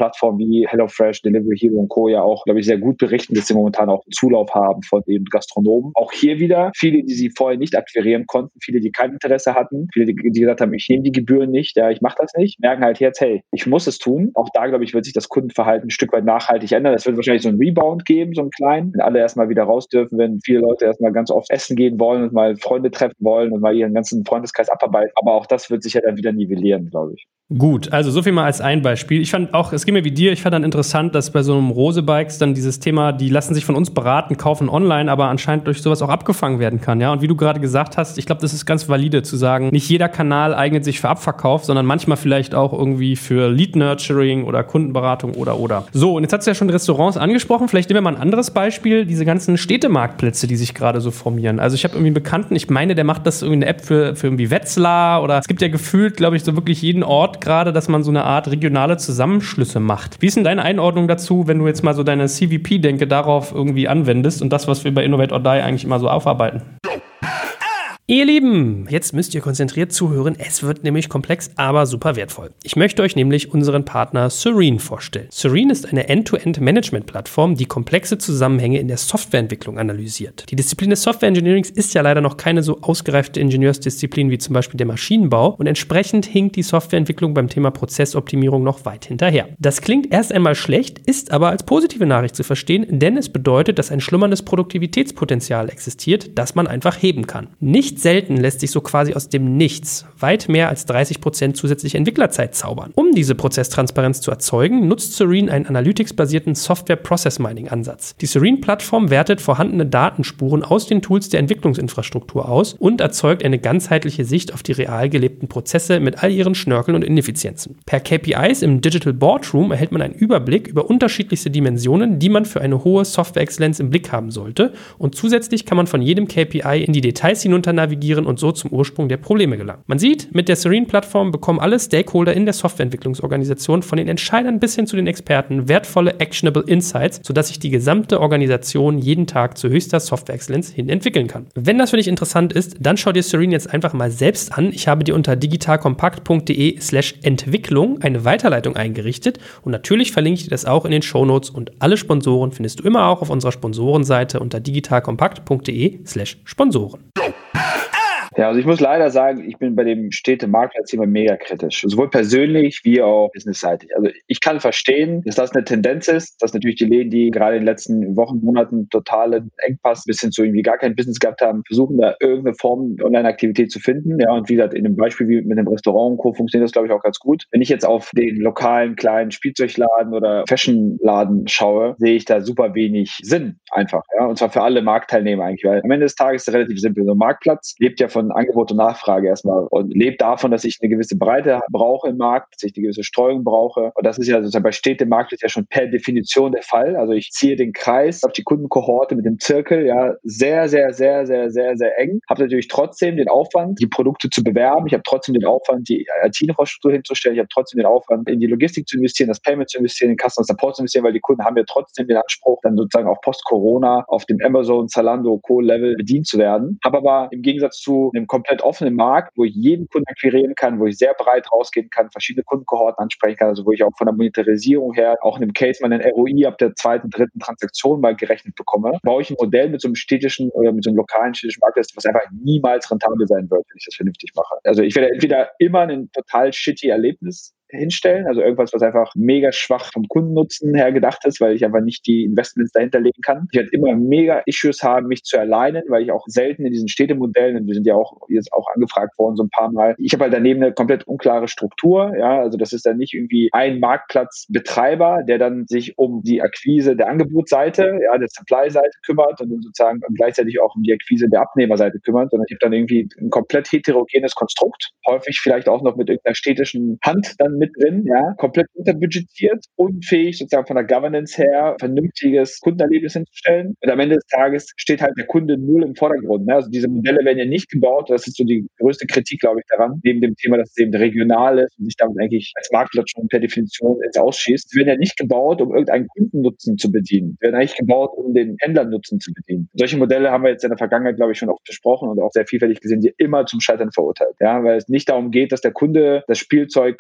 wie HelloFresh, Delivery Hero und Co. ja auch, glaube ich, sehr gut berichten, dass sie momentan auch einen Zulauf haben von eben Gastronomen. Auch hier wieder viele, die sie vorher nicht akquirieren konnten, viele, die kein Interesse hatten, viele, die gesagt haben, ich nehme die Gebühren nicht, ja, ich mache das nicht, merken halt jetzt, hey, ich muss es tun. Auch da, glaube ich, wird sich das Kundenverhalten ein Stück weit nachhaltig ändern. Es wird wahrscheinlich so einen Rebound geben, so einen kleinen, wenn alle erstmal wieder raus dürfen, wenn viele Leute erstmal ganz oft essen gehen wollen und mal Freunde treffen wollen und mal ihren ganzen Freundeskreis abarbeiten. Aber auch das wird sich ja dann wieder nivellieren, glaube ich. Gut, also so viel mal als ein Beispiel. Ich fand auch, es ging mir wie dir, ich fand dann interessant, dass bei so einem Rose-Bikes dann dieses Thema, die lassen sich von uns beraten, kaufen online, aber anscheinend durch sowas auch abgefangen werden kann, ja. Und wie du gerade gesagt hast, ich glaube, das ist ganz valide zu sagen, nicht jeder Kanal eignet sich für Abverkauf, sondern manchmal vielleicht auch irgendwie für Lead-Nurturing oder Kundenberatung oder. So, und jetzt hast du ja schon Restaurants angesprochen, vielleicht nehmen wir mal ein anderes Beispiel, diese ganzen Städtemarktplätze, die sich gerade so formieren. Also ich habe irgendwie einen Bekannten, ich meine, der macht das irgendwie eine App für irgendwie Wetzlar oder es gibt ja gefühlt, glaube ich, so wirklich jeden Ort gerade, dass man so eine Art regionale Zusammenschlüsse macht. Wie ist denn deine Einordnung dazu, wenn du jetzt mal so deine CVP-Denke darauf irgendwie anwendest und das, was wir bei Innovate or Die eigentlich immer so aufarbeiten? Ihr Lieben, jetzt müsst ihr konzentriert zuhören. Es wird nämlich komplex, aber super wertvoll. Ich möchte euch nämlich unseren Partner Serene vorstellen. Serene ist eine End-to-End-Management-Plattform, die komplexe Zusammenhänge in der Softwareentwicklung analysiert. Die Disziplin des Software Engineerings ist ja leider noch keine so ausgereifte Ingenieursdisziplin wie zum Beispiel der Maschinenbau und entsprechend hinkt die Softwareentwicklung beim Thema Prozessoptimierung noch weit hinterher. Das klingt erst einmal schlecht, ist aber als positive Nachricht zu verstehen, denn es bedeutet, dass ein schlummerndes Produktivitätspotenzial existiert, das man einfach heben kann. Nicht selten lässt sich so quasi aus dem Nichts weit mehr als 30% zusätzliche Entwicklerzeit zaubern. Um diese Prozesstransparenz zu erzeugen, nutzt Serene einen Analytics-basierten Software-Process-Mining-Ansatz. Die Serene-Plattform wertet vorhandene Datenspuren aus den Tools der Entwicklungsinfrastruktur aus und erzeugt eine ganzheitliche Sicht auf die real gelebten Prozesse mit all ihren Schnörkeln und Ineffizienzen. Per KPIs im Digital Boardroom erhält man einen Überblick über unterschiedlichste Dimensionen, die man für eine hohe Software-Exzellenz im Blick haben sollte, und zusätzlich kann man von jedem KPI in die Details hinunter navigieren und so zum Ursprung der Probleme gelangen. Man sieht, mit der Serene-Plattform bekommen alle Stakeholder in der Softwareentwicklungsorganisation, von den Entscheidern bis hin zu den Experten, wertvolle Actionable Insights, sodass sich die gesamte Organisation jeden Tag zu höchster Software-Exzellenz hin entwickeln kann. Wenn das für dich interessant ist, dann schau dir Serene jetzt einfach mal selbst an. Ich habe dir unter digitalkompakt.de/Entwicklung eine Weiterleitung eingerichtet und natürlich verlinke ich dir das auch in den Shownotes und alle Sponsoren findest du immer auch auf unserer Sponsorenseite unter digitalkompakt.de/Sponsoren. Ja, also ich muss leider sagen, ich bin bei dem Städte-Marktplatz-Thema mega kritisch. Sowohl persönlich wie auch businessseitig. Also ich kann verstehen, dass das eine Tendenz ist, dass natürlich die Läden, die gerade in den letzten Wochen, Monaten totalen Engpass bis hin zu irgendwie gar kein Business gehabt haben, versuchen da irgendeine Form Online-Aktivität zu finden. Ja, und wie gesagt, in dem Beispiel wie mit dem Restaurant und Co. funktioniert das, glaube ich, auch ganz gut. Wenn ich jetzt auf den lokalen kleinen Spielzeugladen oder Fashionladen schaue, sehe ich da super wenig Sinn einfach. Ja, und zwar für alle Marktteilnehmer eigentlich, weil am Ende des Tages ist es relativ simpel. So ein Marktplatz lebt ja von Angebot und Nachfrage erstmal und lebt davon, dass ich eine gewisse Breite brauche im Markt, dass ich eine gewisse Streuung brauche. Und das ist ja sozusagen bei Städtemarkt ist ja schon per Definition der Fall. Also ich ziehe den Kreis auf die Kundenkohorte mit dem Zirkel ja sehr, sehr, sehr, sehr, sehr, sehr eng. Habe natürlich trotzdem den Aufwand, die Produkte zu bewerben. Ich habe trotzdem den Aufwand, die IT-Infrastruktur hinzustellen. Ich habe trotzdem den Aufwand, in die Logistik zu investieren, das Payment zu investieren, in Customer Support zu investieren, weil die Kunden haben ja trotzdem den Anspruch, dann sozusagen auch post-Corona auf dem Amazon, Zalando, Co-Level bedient zu werden. Habe aber im Gegensatz zu einem komplett offenen Markt, wo ich jeden Kunden akquirieren kann, wo ich sehr breit rausgehen kann, verschiedene Kundenkohorten ansprechen kann, also wo ich auch von der Monetarisierung her auch in einem Case mal einen ROI ab der zweiten, dritten Transaktion mal gerechnet bekomme, baue ich ein Modell mit so einem städtischen oder mit so einem lokalen städtischen Markt, was einfach niemals rentabel sein wird, wenn ich das vernünftig mache. Also ich werde entweder immer ein total shitty Erlebnis hinstellen, also irgendwas, was einfach mega schwach vom Kundennutzen her gedacht ist, weil ich einfach nicht die Investments dahinter legen kann. Ich werde immer mega Issues haben, mich zu alignen, weil ich auch selten in diesen Städtemodellen, und wir sind ja auch jetzt auch angefragt worden so ein paar Mal, ich habe halt daneben eine komplett unklare Struktur, ja, also das ist dann nicht irgendwie ein Marktplatzbetreiber, der dann sich um die Akquise der Angebotsseite, ja, der Supply-Seite kümmert und dann sozusagen gleichzeitig auch um die Akquise der Abnehmerseite kümmert, sondern ich habe dann irgendwie ein komplett heterogenes Konstrukt, häufig vielleicht auch noch mit irgendeiner städtischen Hand dann mit drin, ja, komplett unterbudgetiert, unfähig sozusagen von der Governance her vernünftiges Kundenerlebnis hinzustellen. Und am Ende des Tages steht halt der Kunde null im Vordergrund. Ne? Also diese Modelle werden ja nicht gebaut, das ist so die größte Kritik, glaube ich, daran, neben dem Thema, dass es eben regional ist und sich damit eigentlich als Marktplatz schon per Definition jetzt ausschießt. Sie werden ja nicht gebaut, um irgendeinen Kundennutzen zu bedienen. Sie werden eigentlich gebaut, um den Händlernutzen zu bedienen. Solche Modelle haben wir jetzt in der Vergangenheit, glaube ich, schon oft besprochen und auch sehr vielfältig gesehen, die immer zum Scheitern verurteilt. Ja, weil es nicht darum geht, dass der Kunde das Spielzeug besser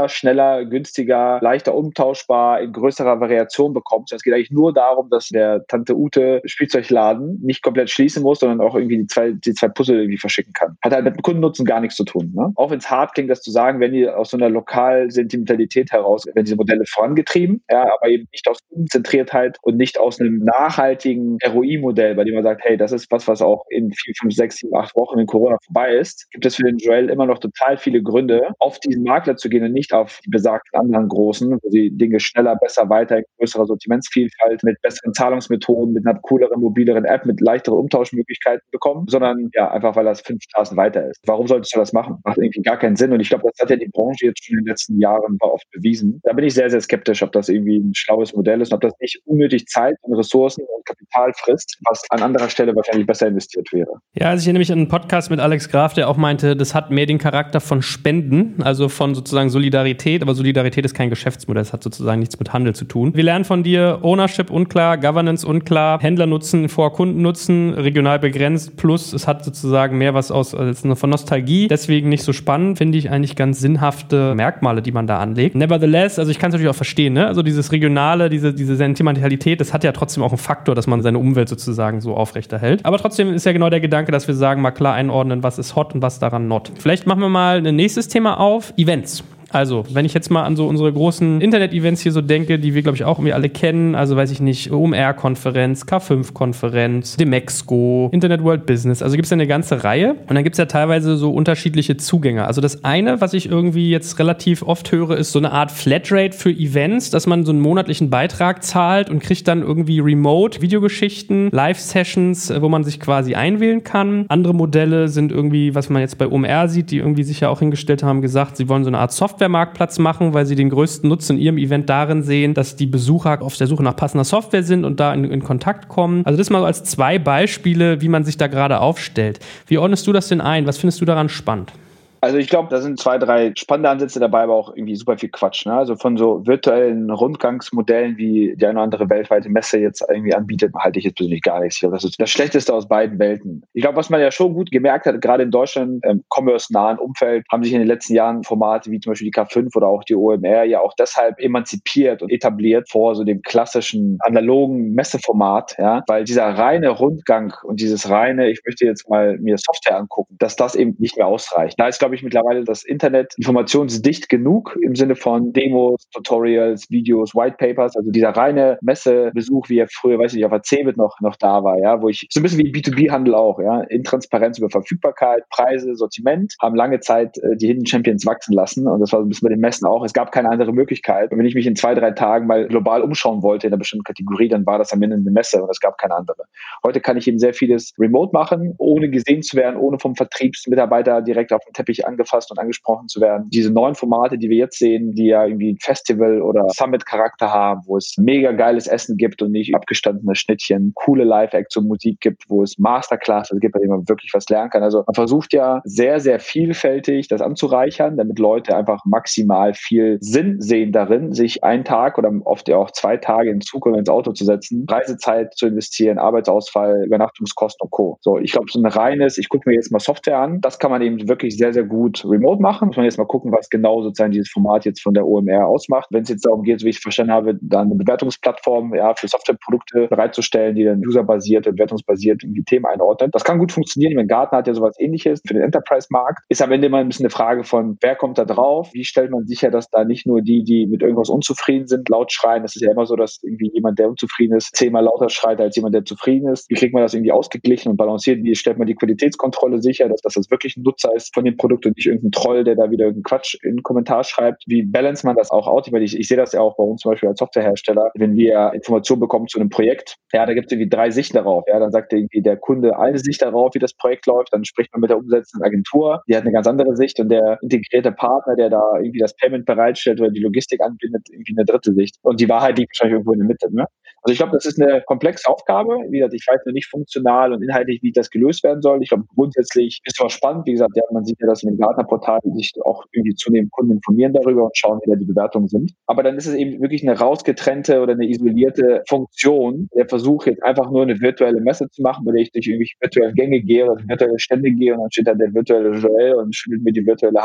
besser, schneller, günstiger, leichter umtauschbar, in größerer Variation bekommst. Es geht eigentlich nur darum, dass der Tante Ute Spielzeugladen nicht komplett schließen muss, sondern auch irgendwie die zwei Puzzle irgendwie verschicken kann. Hat halt mit dem Kundennutzen gar nichts zu tun. Ne? Auch wenn es hart klingt, das zu sagen, wenn die aus so einer Lokal-Sentimentalität heraus, wenn diese Modelle vorangetrieben, ja, aber eben nicht aus Kundenzentriertheit und nicht aus einem nachhaltigen ROI-Modell, bei dem man sagt, hey, das ist was auch in 4, 5, 6, 7, 8 Wochen in Corona vorbei ist, gibt es für den Joel immer noch total viele Gründe, auf diesen Makler zu gehen und nicht auf die besagten anderen Großen, wo sie Dinge schneller, besser, weiter, größere Sortimentsvielfalt, mit besseren Zahlungsmethoden, mit einer cooleren, mobileren App, mit leichteren Umtauschmöglichkeiten bekommen, sondern ja, einfach weil das 5 Straßen weiter ist. Warum solltest du das machen? Macht irgendwie gar keinen Sinn. Und ich glaube, das hat ja die Branche jetzt schon in den letzten Jahren oft bewiesen. Da bin ich sehr, sehr skeptisch, ob das irgendwie ein schlaues Modell ist und ob das nicht unnötig Zeit und Ressourcen und Kapital frisst, was an anderer Stelle wahrscheinlich besser investiert wäre. Ja, also ich erinnere mich an einen Podcast mit Alex Graf, der auch meinte, das hat mehr den Charakter von Spenden, also von sozusagen Solidarität, aber Solidarität ist kein Geschäftsmodell, das hat sozusagen nichts mit Handel zu tun. Wir lernen von dir, Ownership unklar, Governance unklar, Händlernutzen vor Kundennutzen, regional begrenzt, plus es hat sozusagen mehr was von Nostalgie, deswegen nicht so spannend, finde ich eigentlich ganz sinnhafte Merkmale, die man da anlegt. Nevertheless, also ich kann es natürlich auch verstehen, ne? Also dieses Regionale, diese Sentimentalität, das hat ja trotzdem auch einen Faktor, dass man seine Umwelt sozusagen so aufrechterhält. Aber trotzdem ist ja genau der Gedanke, dass wir sagen, mal klar einordnen, was ist hot und was daran not. Vielleicht machen wir mal ein nächstes Thema auf, Events. Also, wenn ich jetzt mal an so unsere großen Internet-Events hier so denke, die wir, glaube ich, auch irgendwie alle kennen, also weiß ich nicht, OMR-Konferenz, K5-Konferenz, Demexco, Internet World Business, also gibt es ja eine ganze Reihe und dann gibt es ja teilweise so unterschiedliche Zugänge. Also das eine, was ich irgendwie jetzt relativ oft höre, ist so eine Art Flatrate für Events, dass man so einen monatlichen Beitrag zahlt und kriegt dann irgendwie remote Videogeschichten, Live-Sessions, wo man sich quasi einwählen kann. Andere Modelle sind irgendwie, was man jetzt bei OMR sieht, die irgendwie sich ja auch hingestellt haben, gesagt, sie wollen so eine Art Softwaremarktplatz machen, weil sie den größten Nutzen in ihrem Event darin sehen, dass die Besucher auf der Suche nach passender Software sind und da in Kontakt kommen. Also das mal so als 2 Beispiele, wie man sich da gerade aufstellt. Wie ordnest du das denn ein? Was findest du daran spannend? Also ich glaube, da sind 2, 3 spannende Ansätze dabei, aber auch irgendwie super viel Quatsch. Ne? Also von so virtuellen Rundgangsmodellen, wie die eine oder andere weltweite Messe jetzt irgendwie anbietet, halte ich jetzt persönlich gar nichts. Ich glaube, das ist das Schlechteste aus beiden Welten. Ich glaube, was man ja schon gut gemerkt hat, gerade in Deutschland, im commerce-nahen Umfeld, haben sich in den letzten Jahren Formate wie zum Beispiel die K5 oder auch die OMR ja auch deshalb emanzipiert und etabliert vor so dem klassischen analogen Messeformat, ja, weil dieser reine Rundgang und dieses reine, ich möchte jetzt mal mir Software angucken, dass das eben nicht mehr ausreicht. Da ist, glaube ich, mittlerweile das Internet informationsdicht genug im Sinne von Demos, Tutorials, Videos, White Papers, also dieser reine Messebesuch, wie er früher, weiß ich nicht, auf der CeBIT noch da war, ja, wo ich so ein bisschen wie B2B-Handel auch, ja, Intransparenz über Verfügbarkeit, Preise, Sortiment, haben lange Zeit die Hidden Champions wachsen lassen und das war so ein bisschen bei den Messen auch. Es gab keine andere Möglichkeit und wenn ich mich in 2, 3 Tagen mal global umschauen wollte in einer bestimmten Kategorie, dann war das am Ende eine Messe und es gab keine andere. Heute kann ich eben sehr vieles remote machen, ohne gesehen zu werden, ohne vom Vertriebsmitarbeiter direkt auf den Teppich angefasst und angesprochen zu werden. Diese neuen Formate, die wir jetzt sehen, die ja irgendwie Festival- oder Summit-Charakter haben, wo es mega geiles Essen gibt und nicht abgestandene Schnittchen, coole Live-Acts und Musik gibt, wo es Masterclasses gibt, bei denen man wirklich was lernen kann. Also man versucht ja sehr, sehr vielfältig das anzureichern, damit Leute einfach maximal viel Sinn sehen darin, sich einen Tag oder oft ja auch 2 Tage in Zug oder ins Auto zu setzen, Reisezeit zu investieren, Arbeitsausfall, Übernachtungskosten und Co. So, ich glaube, so ein reines, ich gucke mir jetzt mal Software an, das kann man eben wirklich sehr, sehr gut remote machen. Muss man jetzt mal gucken, was genau sozusagen dieses Format jetzt von der OMR ausmacht. Wenn es jetzt darum geht, so wie ich es verstanden habe, dann eine Bewertungsplattform für Softwareprodukte bereitzustellen, die dann userbasiert und bewertungsbasiert irgendwie Themen einordnen. Das kann gut funktionieren. Mein Gartner hat ja sowas Ähnliches für den Enterprise-Markt. Ist am Ende immer ein bisschen eine Frage von, wer kommt da drauf? Wie stellt man sicher, dass da nicht nur die mit irgendwas unzufrieden sind, laut schreien? Das ist ja immer so, dass irgendwie jemand, der unzufrieden ist, 10-mal lauter schreit als jemand, der zufrieden ist. Wie kriegt man das irgendwie ausgeglichen und balanciert? Wie stellt man die Qualitätskontrolle sicher, dass das wirklich ein Nutzer ist von dem Produkt und nicht irgendein Troll, der da wieder irgendeinen Quatsch in den Kommentar schreibt? Wie balance man das auch aus? Ich sehe das ja auch bei uns zum Beispiel als Softwarehersteller, wenn wir Informationen bekommen zu einem Projekt, ja, da gibt es irgendwie 3 Sichten darauf. Ja, dann sagt irgendwie der Kunde eine Sicht darauf, wie das Projekt läuft, dann spricht man mit der umsetzenden Agentur, die hat eine ganz andere Sicht und der integrierte Partner, der da irgendwie das Payment bereitstellt oder die Logistik anbindet, irgendwie eine dritte Sicht. Und die Wahrheit liegt wahrscheinlich irgendwo in der Mitte. Ne? Also ich glaube, das ist eine komplexe Aufgabe. Wie gesagt, ich weiß noch nicht funktional und inhaltlich, wie das gelöst werden soll. Ich glaube, grundsätzlich ist es auch spannend. Wie gesagt, ja, man sieht ja, dass in dem Gartner-Portal sich auch irgendwie zunehmend Kunden informieren darüber und schauen, wie da die Bewertungen sind. Aber dann ist es eben wirklich eine rausgetrennte oder eine isolierte Funktion. Der Versuch, jetzt einfach nur eine virtuelle Messe zu machen, bei der ich durch irgendwelche virtuellen Gänge gehe oder virtuelle Stände gehe und dann steht da der virtuelle Joel und schüttelt mir die virtuelle Hand.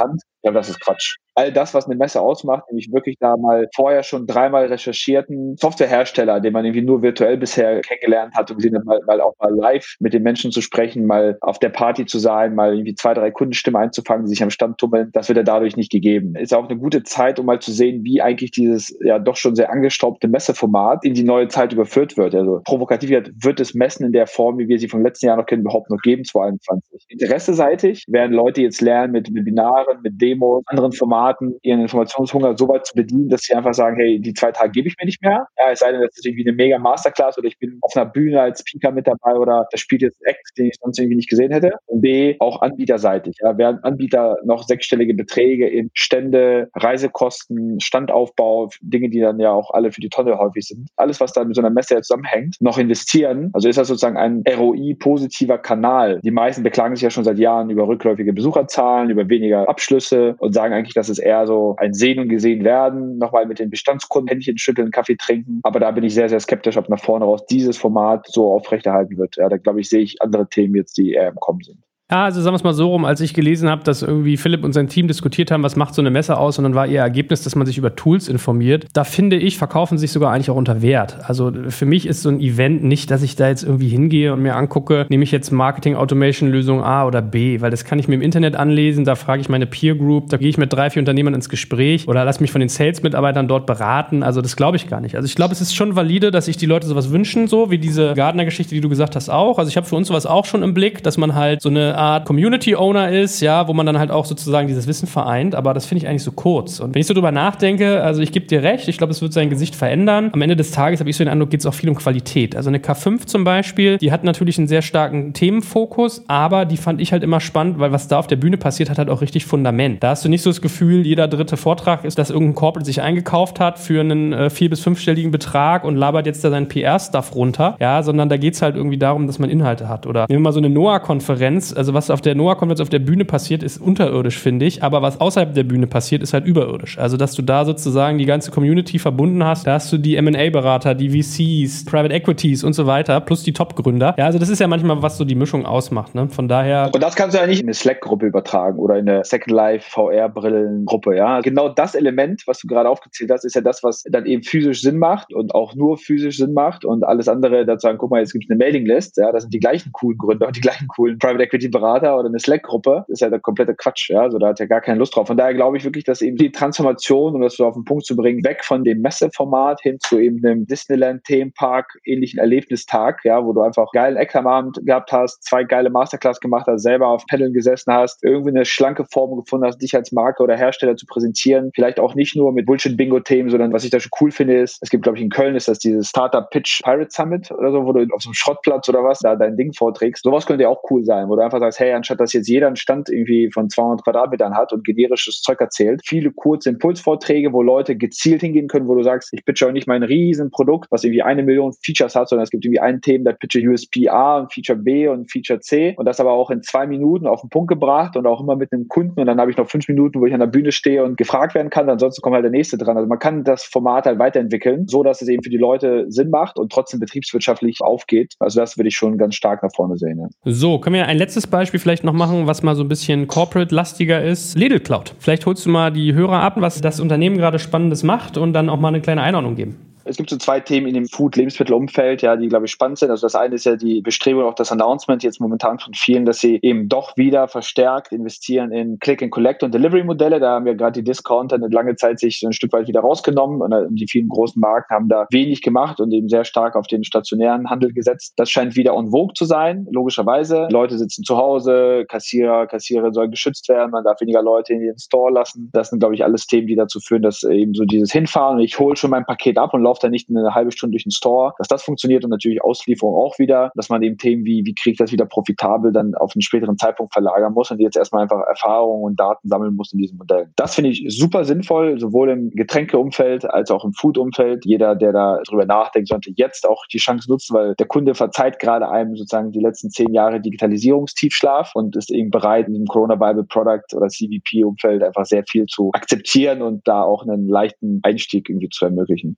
Ja, das ist Quatsch. All das, was eine Messe ausmacht, nämlich wirklich da mal vorher schon 3-mal recherchierten Softwarehersteller, den man irgendwie nur virtuell bisher kennengelernt hat, um sie dann mal auch mal live mit den Menschen zu sprechen, mal auf der Party zu sein, mal irgendwie 2, 3 Kundenstimmen einzufangen, die sich am Stand tummeln, das wird ja dadurch nicht gegeben. Ist auch eine gute Zeit, um mal zu sehen, wie eigentlich dieses ja doch schon sehr angestaubte Messeformat in die neue Zeit überführt wird. Also provokativ wird es Messen in der Form, wie wir sie vom letzten Jahr noch kennen, überhaupt noch geben, 2021. Interesseseitig werden Leute jetzt lernen, mit Webinaren, mit Demos, anderen Formaten ihren Informationshunger so weit zu bedienen, dass sie einfach sagen, hey, die 2 Tage gebe ich mir nicht mehr. Ja, es sei denn, das ist irgendwie eine mega Masterclass oder ich bin auf einer Bühne als Speaker mit dabei oder das spielt jetzt Act, den ich sonst irgendwie nicht gesehen hätte. Und B, auch anbieterseitig. Ja, werden Anbieter noch 6-stellige Beträge in Stände, Reisekosten, Standaufbau, Dinge, die dann ja auch alle für die Tonne häufig sind. Alles, was da mit so einer Messe zusammenhängt, noch investieren. Also ist das sozusagen ein ROI-positiver Kanal. Die meisten beklagen sich ja schon seit Jahren über rückläufige Besucherzahlen, über weniger Abschlüsse und sagen eigentlich, dass es eher so ein Sehen und Gesehen werden, nochmal mit den Bestandskunden Händchen schütteln, Kaffee trinken. Aber da bin ich sehr, sehr skeptisch, ob nach vorne raus dieses Format so aufrechterhalten wird. Ja, da glaube ich, sehe ich andere Themen jetzt, die eher im Kommen sind. Ja, also sagen wir es mal so rum, als ich gelesen habe, dass irgendwie Philipp und sein Team diskutiert haben, was macht so eine Messe aus, und dann war ihr Ergebnis, dass man sich über Tools informiert. Da finde ich, verkaufen sich sogar eigentlich auch unter Wert. Also für mich ist so ein Event nicht, dass ich da jetzt irgendwie hingehe und mir angucke, nehme ich jetzt Marketing-Automation-Lösung A oder B, weil das kann ich mir im Internet anlesen, da frage ich meine Peer Group, da gehe ich mit 3, 4 Unternehmern ins Gespräch oder lass mich von den Sales-Mitarbeitern dort beraten. Also das glaube ich gar nicht. Also ich glaube, es ist schon valide, dass sich die Leute sowas wünschen, so wie diese Gartner-Geschichte, die du gesagt hast, auch. Also ich habe für uns sowas auch schon im Blick, dass man halt so eine Art Community-Owner ist, ja, wo man dann halt auch sozusagen dieses Wissen vereint, aber das finde ich eigentlich so kurz. Und wenn ich so drüber nachdenke, also ich gebe dir recht, ich glaube, es wird sein Gesicht verändern. Am Ende des Tages habe ich so den Eindruck, geht es auch viel um Qualität. Also eine K5 zum Beispiel, die hat natürlich einen sehr starken Themenfokus, aber die fand ich halt immer spannend, weil was da auf der Bühne passiert, hat halt auch richtig Fundament. Da hast du nicht so das Gefühl, jeder dritte Vortrag ist, dass irgendein Corporate sich eingekauft hat für einen 4- bis 5-stelligen Betrag und labert jetzt da seinen PR-Stuff runter, ja, sondern da geht es halt irgendwie darum, dass man Inhalte hat. Oder nehmen wir mal so eine NOAA-Konferenz, also was auf der NOAA-Konferenz auf der Bühne passiert, ist unterirdisch, finde ich, aber was außerhalb der Bühne passiert, ist halt überirdisch. Also, dass du da sozusagen die ganze Community verbunden hast, da hast du die M&A-Berater, die VCs, Private Equities und so weiter, plus die Top-Gründer. Ja, also das ist ja manchmal, was so die Mischung ausmacht, ne? Von daher... Und das kannst du ja nicht in eine Slack-Gruppe übertragen oder in eine Second Life VR-Brillen-Gruppe, ja. Genau das Element, was du gerade aufgezählt hast, ist ja das, was dann eben physisch Sinn macht und auch nur physisch Sinn macht und alles andere dazu sagen, guck mal, jetzt gibt es eine Mailing-List, ja, da sind die gleichen coolen Gründer und die gleichen coolen Private Equity-Berater oder eine Slack-Gruppe, ist ja der komplette Quatsch, ja, also da hat ja gar keine Lust drauf. Von daher glaube ich wirklich, dass eben die Transformation, um das so auf den Punkt zu bringen, weg von dem Messeformat hin zu eben einem Disneyland-Themenpark ähnlichen Erlebnistag, ja, wo du einfach einen geilen Ecklamabend gehabt hast, 2 geile Masterclass gemacht hast, selber auf Paneln gesessen hast, irgendwie eine schlanke Form gefunden hast, dich als Marke oder Hersteller zu präsentieren, vielleicht auch nicht nur mit Bullshit-Bingo-Themen, sondern was ich da schon cool finde ist, es gibt, glaube ich, in Köln ist das dieses Startup Pitch Pirate Summit oder so, wo du auf so einem Schrottplatz oder was da dein Ding vorträgst. Sowas könnte ja auch cool sein, wo du einfach sagst, hey, anstatt dass jetzt jeder einen Stand irgendwie von 200 Quadratmetern hat und generisches Zeug erzählt, viele kurze Impulsvorträge, wo Leute gezielt hingehen können, wo du sagst, ich pitche auch nicht mein riesen Produkt, was irgendwie 1 Million Features hat, sondern es gibt irgendwie ein Thema, da pitche USP A und Feature B und Feature C und das aber auch in 2 Minuten auf den Punkt gebracht und auch immer mit einem Kunden und dann habe ich noch 5 Minuten, wo ich an der Bühne stehe und gefragt werden kann, ansonsten kommt halt der nächste dran. Also man kann das Format halt weiterentwickeln, so dass es eben für die Leute Sinn macht und trotzdem betriebswirtschaftlich aufgeht. Also das würde ich schon ganz stark nach vorne sehen. Ja. So, können wir ein letztes Beispiel vielleicht noch machen, was mal so ein bisschen corporate-lastiger ist? Lidl Cloud. Vielleicht holst du mal die Hörer ab, was das Unternehmen gerade Spannendes macht und dann auch mal eine kleine Einordnung geben. Es gibt so 2 Themen in dem Food-Lebensmittelumfeld, ja, die, glaube ich, spannend sind. Also das eine ist ja die Bestrebung, auch das Announcement jetzt momentan von vielen, dass sie eben doch wieder verstärkt investieren in Click-and-Collect- und Delivery-Modelle. Da haben ja gerade die Discounter eine lange Zeit sich so ein Stück weit wieder rausgenommen und die vielen großen Marken haben da wenig gemacht und eben sehr stark auf den stationären Handel gesetzt. Das scheint wieder en vogue zu sein, logischerweise. Leute sitzen zu Hause, Kassiererin sollen geschützt werden, man darf weniger Leute in den Store lassen. Das sind, glaube ich, alles Themen, die dazu führen, dass eben so dieses Hinfahren und ich hole schon mein Paket ab und laufe da nicht eine halbe Stunde durch den Store, dass das funktioniert und natürlich Auslieferung auch wieder, dass man eben Themen wie kriege ich das wieder profitabel dann auf einen späteren Zeitpunkt verlagern muss und jetzt erstmal einfach Erfahrungen und Daten sammeln muss in diesen Modellen. Das finde ich super sinnvoll, sowohl im Getränkeumfeld als auch im Food-Umfeld. Jeder, der da drüber nachdenkt, sollte jetzt auch die Chance nutzen, weil der Kunde verzeiht gerade einem sozusagen die letzten 10 Jahre Digitalisierungstiefschlaf und ist eben bereit, in dem Corona-Bible-Product oder CVP-Umfeld einfach sehr viel zu akzeptieren und da auch einen leichten Einstieg irgendwie zu ermöglichen. Und das andere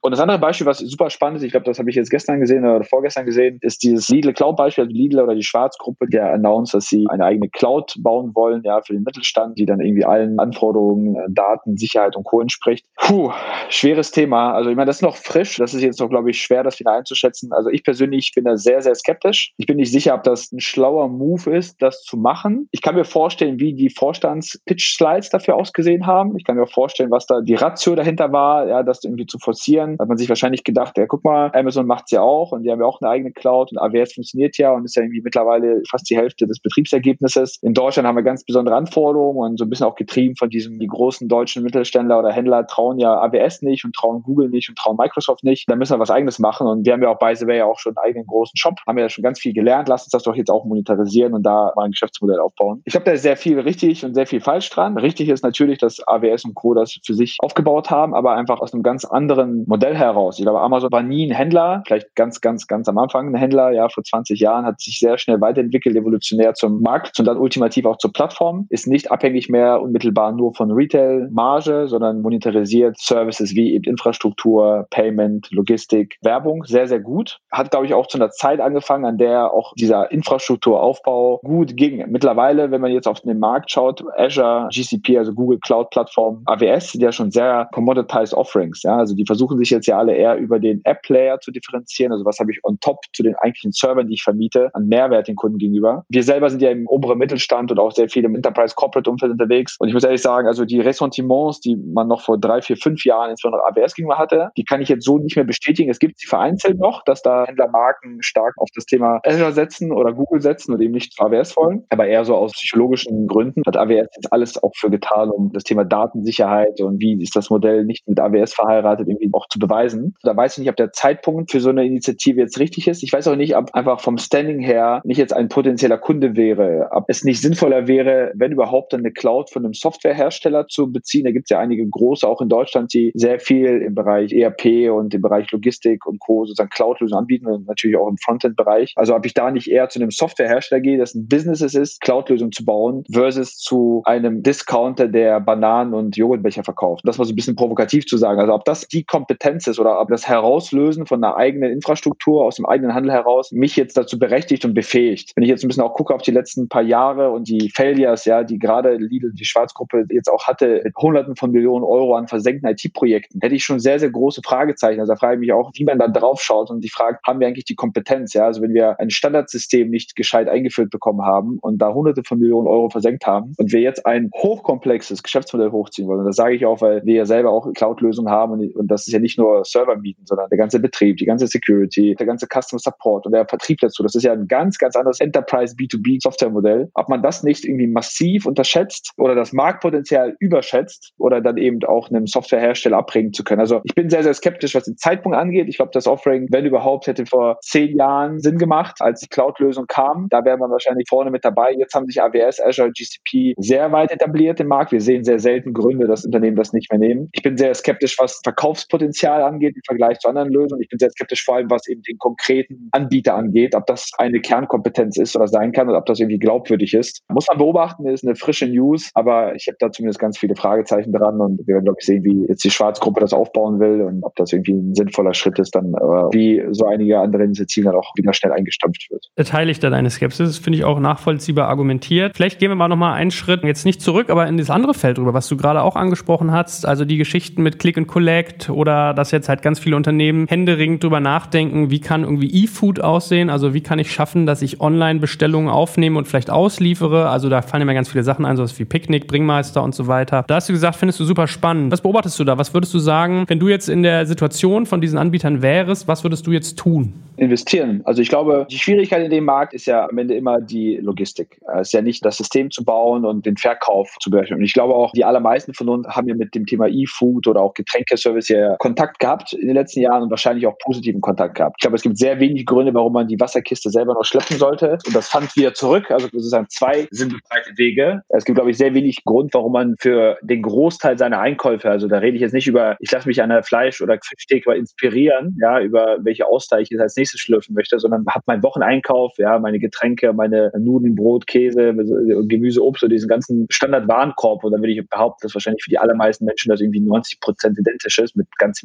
Beispiel, was super spannend ist, ich glaube, das habe ich jetzt gestern gesehen oder vorgestern gesehen, ist dieses Lidl Cloud-Beispiel, also Lidl oder die Schwarz-Gruppe, der announced, dass sie eine eigene Cloud bauen wollen, ja, für den Mittelstand, die dann irgendwie allen Anforderungen, Daten, Sicherheit und Co. entspricht. Schweres Thema. Also ich meine, das ist noch frisch, das ist jetzt noch, glaube ich, schwer, das final einzuschätzen. Also ich persönlich bin da sehr, sehr skeptisch. Ich bin nicht sicher, ob das ein schlauer Move ist, das zu machen. Ich kann mir vorstellen, wie die Vorstands-Pitch-Slides dafür ausgesehen haben. Ich kann mir auch vorstellen, was da die Ratio dahinter war, ja, das irgendwie zu forcieren. Da hat man sich wahrscheinlich gedacht, ja, guck mal, Amazon macht's ja auch und die haben ja auch eine eigene Cloud und AWS funktioniert ja und ist ja irgendwie mittlerweile fast die Hälfte des Betriebsergebnisses. In Deutschland haben wir ganz besondere Anforderungen und so ein bisschen auch getrieben von diesem, die großen deutschen Mittelständler oder Händler trauen ja AWS nicht und trauen Google nicht und trauen Microsoft nicht. Da müssen wir was Eigenes machen und wir haben ja auch by the way auch schon einen eigenen großen Shop, haben ja schon ganz viel gelernt. Lass uns das doch jetzt auch monetarisieren und da mal ein Geschäftsmodell aufbauen. Ich glaube, da ist sehr viel richtig und sehr viel falsch dran. Richtig ist natürlich, dass AWS und Co. das für sich aufgebaut haben, aber einfach aus einem ganz anderen Modell heraus. Ich glaube, Amazon war nie ein Händler, vielleicht ganz am Anfang ein Händler, ja, vor 20 Jahren, hat sich sehr schnell weiterentwickelt, evolutionär zum Markt und dann ultimativ auch zur Plattform, ist nicht abhängig mehr unmittelbar nur von Retail-Marge, sondern monetarisiert Services wie eben Infrastruktur, Payment, Logistik, Werbung, sehr, sehr gut. Hat, glaube ich, auch zu einer Zeit angefangen, an der auch dieser Infrastrukturaufbau gut ging. Mittlerweile, wenn man jetzt auf den Markt schaut, Azure, GCP, also Google Cloud Plattform, AWS sind ja schon sehr commoditized Offerings. Ja? Also die versuchen sich jetzt ja alle eher über den App-Layer zu differenzieren. Also was habe ich on top zu den eigentlichen Servern, die ich vermiete, an Mehrwert den Kunden gegenüber. Wir selber sind ja im oberen Mittelstand und auch sehr viel im Enterprise-Corporate-Umfeld unterwegs. Und ich muss ehrlich sagen, also die Ressentiments, die man noch vor 3, 4, 5 Jahren insbesondere AWS gegenüber hatte, die kann ich jetzt so nicht mehr bestätigen. Es gibt sie vereinzelt noch, dass da Händlermarken stark auf das Thema Azure setzen oder Google setzen und eben nicht zu AWS wollen. Aber eher so aus psychologischen Gründen hat AWS jetzt alles auch für getan, um das Thema Datensicherheit und wie ist das Modell nicht mit AWS verheiratet, irgendwie auch zu beweisen. Da weiß ich nicht, ob der Zeitpunkt für so eine Initiative jetzt richtig ist. Ich weiß auch nicht, ob einfach vom Standing her nicht jetzt ein potenzieller Kunde wäre, ob es nicht sinnvoller wäre, wenn überhaupt dann eine Cloud von einem Softwarehersteller zu beziehen. Da gibt es ja einige große, auch in Deutschland, die sehr viel im Bereich ERP und im Bereich Logistik und Co. sozusagen Cloud-Lösungen anbieten und natürlich auch im Frontend-Bereich. Also ob ich da nicht eher zu einem Softwarehersteller gehe, das ein Business ist, Cloud-Lösungen zu bauen, versus zu einem Discounter, der Bananen und Joghurtbecher verkauft. Das war so ein bisschen provokativ zu sagen. Also ob das die Kompetenz ist oder ob das Herauslösen von einer eigenen Infrastruktur aus dem eigenen Handel heraus mich jetzt dazu berechtigt und befähigt. Wenn ich jetzt ein bisschen auch gucke auf die letzten paar Jahre und die Failures, ja, die gerade Lidl, die Schwarzgruppe jetzt auch hatte, mit Hunderten von Millionen Euro an versenkten IT-Projekten, hätte ich schon sehr, sehr große Fragezeichen. Also da frage ich mich auch, wie man da drauf schaut und die Frage, haben wir eigentlich die Kompetenz? Ja, also wenn wir ein Standardsystem nicht gescheit eingeführt bekommen haben und da Hunderte von Millionen Euro versenkt haben und wir jetzt ein hochkomplexes Geschäftsmodell hochziehen wollen, und das sage ich auch, weil wir ja selber auch Cloud-Lösungen haben und das ist ja nicht nur Server mieten, sondern der ganze Betrieb, die ganze Security, der ganze Customer Support und der Vertrieb dazu. Das ist ja ein ganz anderes Enterprise B2B Softwaremodell. Ob man das nicht irgendwie massiv unterschätzt oder das Marktpotenzial überschätzt oder dann eben auch einem Softwarehersteller abbringen zu können. Also ich bin sehr, sehr skeptisch, was den Zeitpunkt angeht. Ich glaube, das Offering, wenn überhaupt, hätte vor 10 Jahren Sinn gemacht, als die Cloud-Lösung kam. Da wäre man wahrscheinlich vorne mit dabei. Jetzt haben sich AWS, Azure, GCP sehr weit etabliert im Markt. Wir sehen sehr selten Gründe, dass Unternehmen das nicht mehr nehmen. Ich bin sehr skeptisch, was Verkaufspotenzial angeht im Vergleich zu anderen Lösungen. Ich bin sehr skeptisch vor allem, was eben den konkreten Anbieter angeht, ob das eine Kernkompetenz ist oder sein kann oder ob das irgendwie glaubwürdig ist. Muss man beobachten, ist eine frische News, aber ich habe da zumindest ganz viele Fragezeichen dran und wir werden, glaube ich, sehen, wie jetzt die Schwarzgruppe das aufbauen will und ob das irgendwie ein sinnvoller Schritt ist, dann wie so einige andere Initiativen dann auch wieder schnell eingestampft wird. Da teile ich da deine Skepsis, finde ich auch nachvollziehbar argumentiert. Vielleicht gehen wir mal nochmal einen Schritt, jetzt nicht zurück, aber in das andere Feld rüber, was du gerade auch angesprochen hast, also die Geschichten mit Click and Collect oder dass jetzt halt ganz viele Unternehmen händeringend drüber nachdenken, wie kann irgendwie E-Food aussehen, also wie kann ich schaffen, dass ich Online-Bestellungen aufnehme und vielleicht ausliefere, also da fallen mir ganz viele Sachen ein, sowas wie Picknick, Bringmeister und so weiter. Da hast du gesagt, findest du super spannend. Was beobachtest du da? Was würdest du sagen, wenn du jetzt in der Situation von diesen Anbietern wärst, was würdest du jetzt tun? Investieren. Also ich glaube, die Schwierigkeit in dem Markt ist ja am Ende immer die Logistik. Es ist ja nicht das System zu bauen und den Verkauf zu berechnen. Und ich glaube auch, die allermeisten von uns haben ja mit dem Thema E-Food oder auch Getränkeservice ja Kontakt gehabt in den letzten Jahren und wahrscheinlich auch positiven Kontakt gehabt. Ich glaube, es gibt sehr wenig Gründe, warum man die Wasserkiste selber noch schleppen sollte. Und das fand wieder zurück. Also sozusagen 2 sinnbefreite Wege. Es gibt, glaube ich, sehr wenig Grund, warum man für den Großteil seiner Einkäufe, also da rede ich jetzt nicht über, ich lasse mich an der Fleisch- oder Fischtheke inspirieren, ja, über welche Ausdauer ich jetzt als nächstes schlürfen möchte, sondern habe meinen Wocheneinkauf, ja, meine Getränke, meine Nudeln, Brot, Käse, Gemüse, Obst und diesen ganzen Standard-Warenkorb. Und dann würde ich behaupten, dass wahrscheinlich für die allermeisten Menschen das irgendwie 90% identisch ist, mit ganz wenigen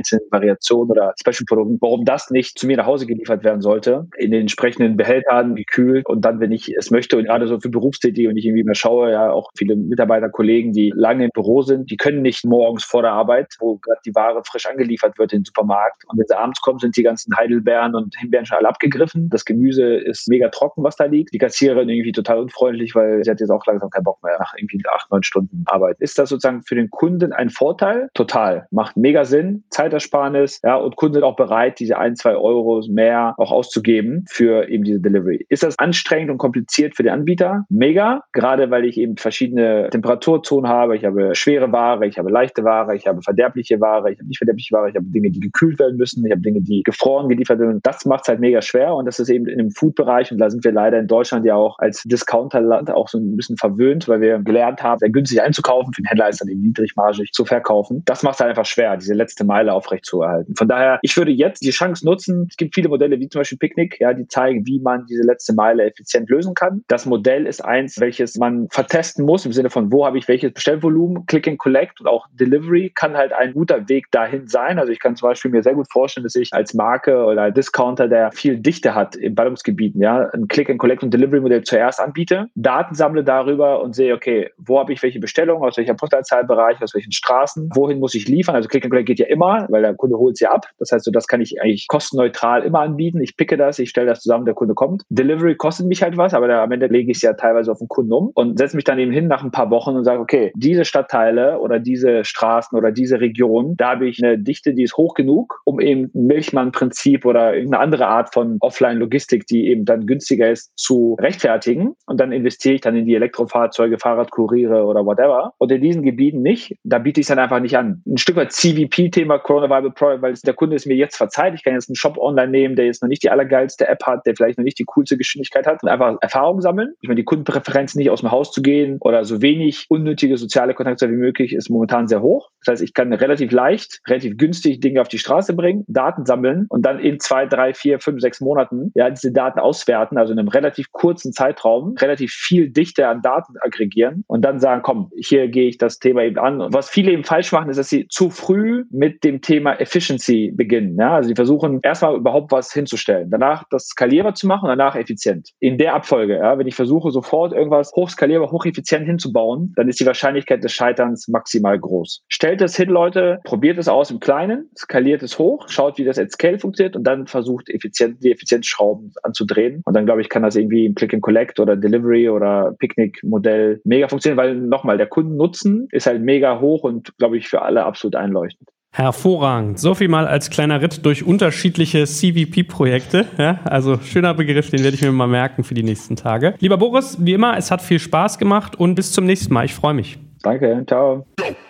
einzelnen Variationen oder Special-Produkten, warum das nicht zu mir nach Hause geliefert werden sollte, in den entsprechenden Behältern gekühlt und dann, wenn ich es möchte, und gerade so für Berufstätige und ich irgendwie mal schaue, ja, auch viele Mitarbeiter, Kollegen, die lange im Büro sind, die können nicht morgens vor der Arbeit, wo gerade die Ware frisch angeliefert wird in den Supermarkt, und wenn sie abends kommen, sind die ganzen Heidelbeeren und Himbeeren schon alle abgegriffen. Das Gemüse ist mega trocken, was da liegt. Die Kassiererin irgendwie total unfreundlich, weil sie hat jetzt auch langsam keinen Bock mehr nach irgendwie 8-9 Stunden Arbeit. Ist das sozusagen für den Kunden ein Vorteil? Total. Macht mega Sinn. Zeitersparnis, ja, und Kunden sind auch bereit, diese 1-2 Euro mehr auch auszugeben für eben diese Delivery. Ist das anstrengend und kompliziert für den Anbieter? Mega. Gerade weil ich eben verschiedene Temperaturzonen habe. Ich habe schwere Ware, ich habe leichte Ware, ich habe verderbliche Ware, ich habe nicht verderbliche Ware, ich habe Dinge, die gekühlt werden müssen, ich habe Dinge, die gefroren geliefert werden. Das macht es halt mega schwer, und das ist eben in dem Food-Bereich, und da sind wir leider in Deutschland ja auch als Discounterland auch so ein bisschen verwöhnt, weil wir gelernt haben, sehr günstig einzukaufen, für den Händler ist dann eben niedrigmargig zu verkaufen. Das macht es halt einfach schwer, diese letzte Meile aufrechtzuerhalten. Von daher, ich würde jetzt die Chance nutzen. Es gibt viele Modelle, wie zum Beispiel Picnic, ja, die zeigen, wie man diese letzte Meile effizient lösen kann. Das Modell ist eins, welches man vertesten muss, im Sinne von, wo habe ich welches Bestellvolumen. Click and Collect und auch Delivery kann halt ein guter Weg dahin sein. Also ich kann zum Beispiel mir sehr gut vorstellen, dass ich als Marke oder als Discounter, der viel Dichte hat in Ballungsgebieten, ja, ein Click and Collect und Delivery Modell zuerst anbiete, Daten sammle darüber und sehe, okay, wo habe ich welche Bestellungen, aus welcher Postleitzahlbereich, aus welchen Straßen, wohin muss ich liefern. Also Click and Collect geht ja immer, weil der Kunde holt es ja ab. Das heißt, so das kann ich eigentlich kostenneutral immer anbieten. Ich picke das, ich stelle das zusammen, der Kunde kommt. Delivery kostet mich halt was, aber am Ende lege ich es ja teilweise auf den Kunden um und setze mich dann eben hin nach ein paar Wochen und sage, okay, diese Stadtteile oder diese Straßen oder diese Region, da habe ich eine Dichte, die ist hoch genug, um eben ein Milchmann-Prinzip oder irgendeine andere Art von Offline-Logistik, die eben dann günstiger ist, zu rechtfertigen. Und dann investiere ich dann in die Elektrofahrzeuge, Fahrradkuriere oder whatever. Und in diesen Gebieten nicht, da biete ich es dann einfach nicht an. Ein Stück weit CVP-Thema, Corona Viable Product, weil der Kunde es mir jetzt verzeiht. Ich kann jetzt einen Shop online nehmen, der jetzt noch nicht die allergeilste App hat, der vielleicht noch nicht die coolste Geschwindigkeit hat, und einfach Erfahrung sammeln. Ich meine, die Kundenpräferenz, nicht aus dem Haus zu gehen oder so wenig unnötige soziale Kontakte wie möglich, ist momentan sehr hoch. Das heißt, ich kann relativ leicht, relativ günstig Dinge auf die Straße bringen, Daten sammeln und dann in 2, 3, 4, 5, 6 Monaten ja diese Daten auswerten, also in einem relativ kurzen Zeitraum, relativ viel Dichte an Daten aggregieren und dann sagen, komm, hier gehe ich das Thema eben an. Und was viele eben falsch machen, ist, dass sie zu früh mit dem Thema Efficiency beginnen. Ja? Also sie versuchen erstmal überhaupt was hinzustellen, danach das skalierbar zu machen und danach effizient. In der Abfolge, ja, wenn ich versuche, sofort irgendwas hochskalierbar, hocheffizient hinzubauen, dann ist die Wahrscheinlichkeit des Scheiterns maximal groß. Stellt es hin, Leute, probiert es aus im Kleinen, skaliert es hoch, schaut, wie das at Scale funktioniert und dann versucht, die Effizienzschrauben anzudrehen. Und dann, glaube ich, kann das irgendwie im Click and Collect oder Delivery oder Picknick-Modell mega funktionieren, weil nochmal, der Kundennutzen ist halt mega hoch und, glaube ich, für alle absolut einleuchtend. Hervorragend. So viel mal als kleiner Ritt durch unterschiedliche CVP-Projekte. Ja, also schöner Begriff, den werde ich mir mal merken für die nächsten Tage. Lieber Boris, wie immer, es hat viel Spaß gemacht und bis zum nächsten Mal. Ich freue mich. Danke, ciao.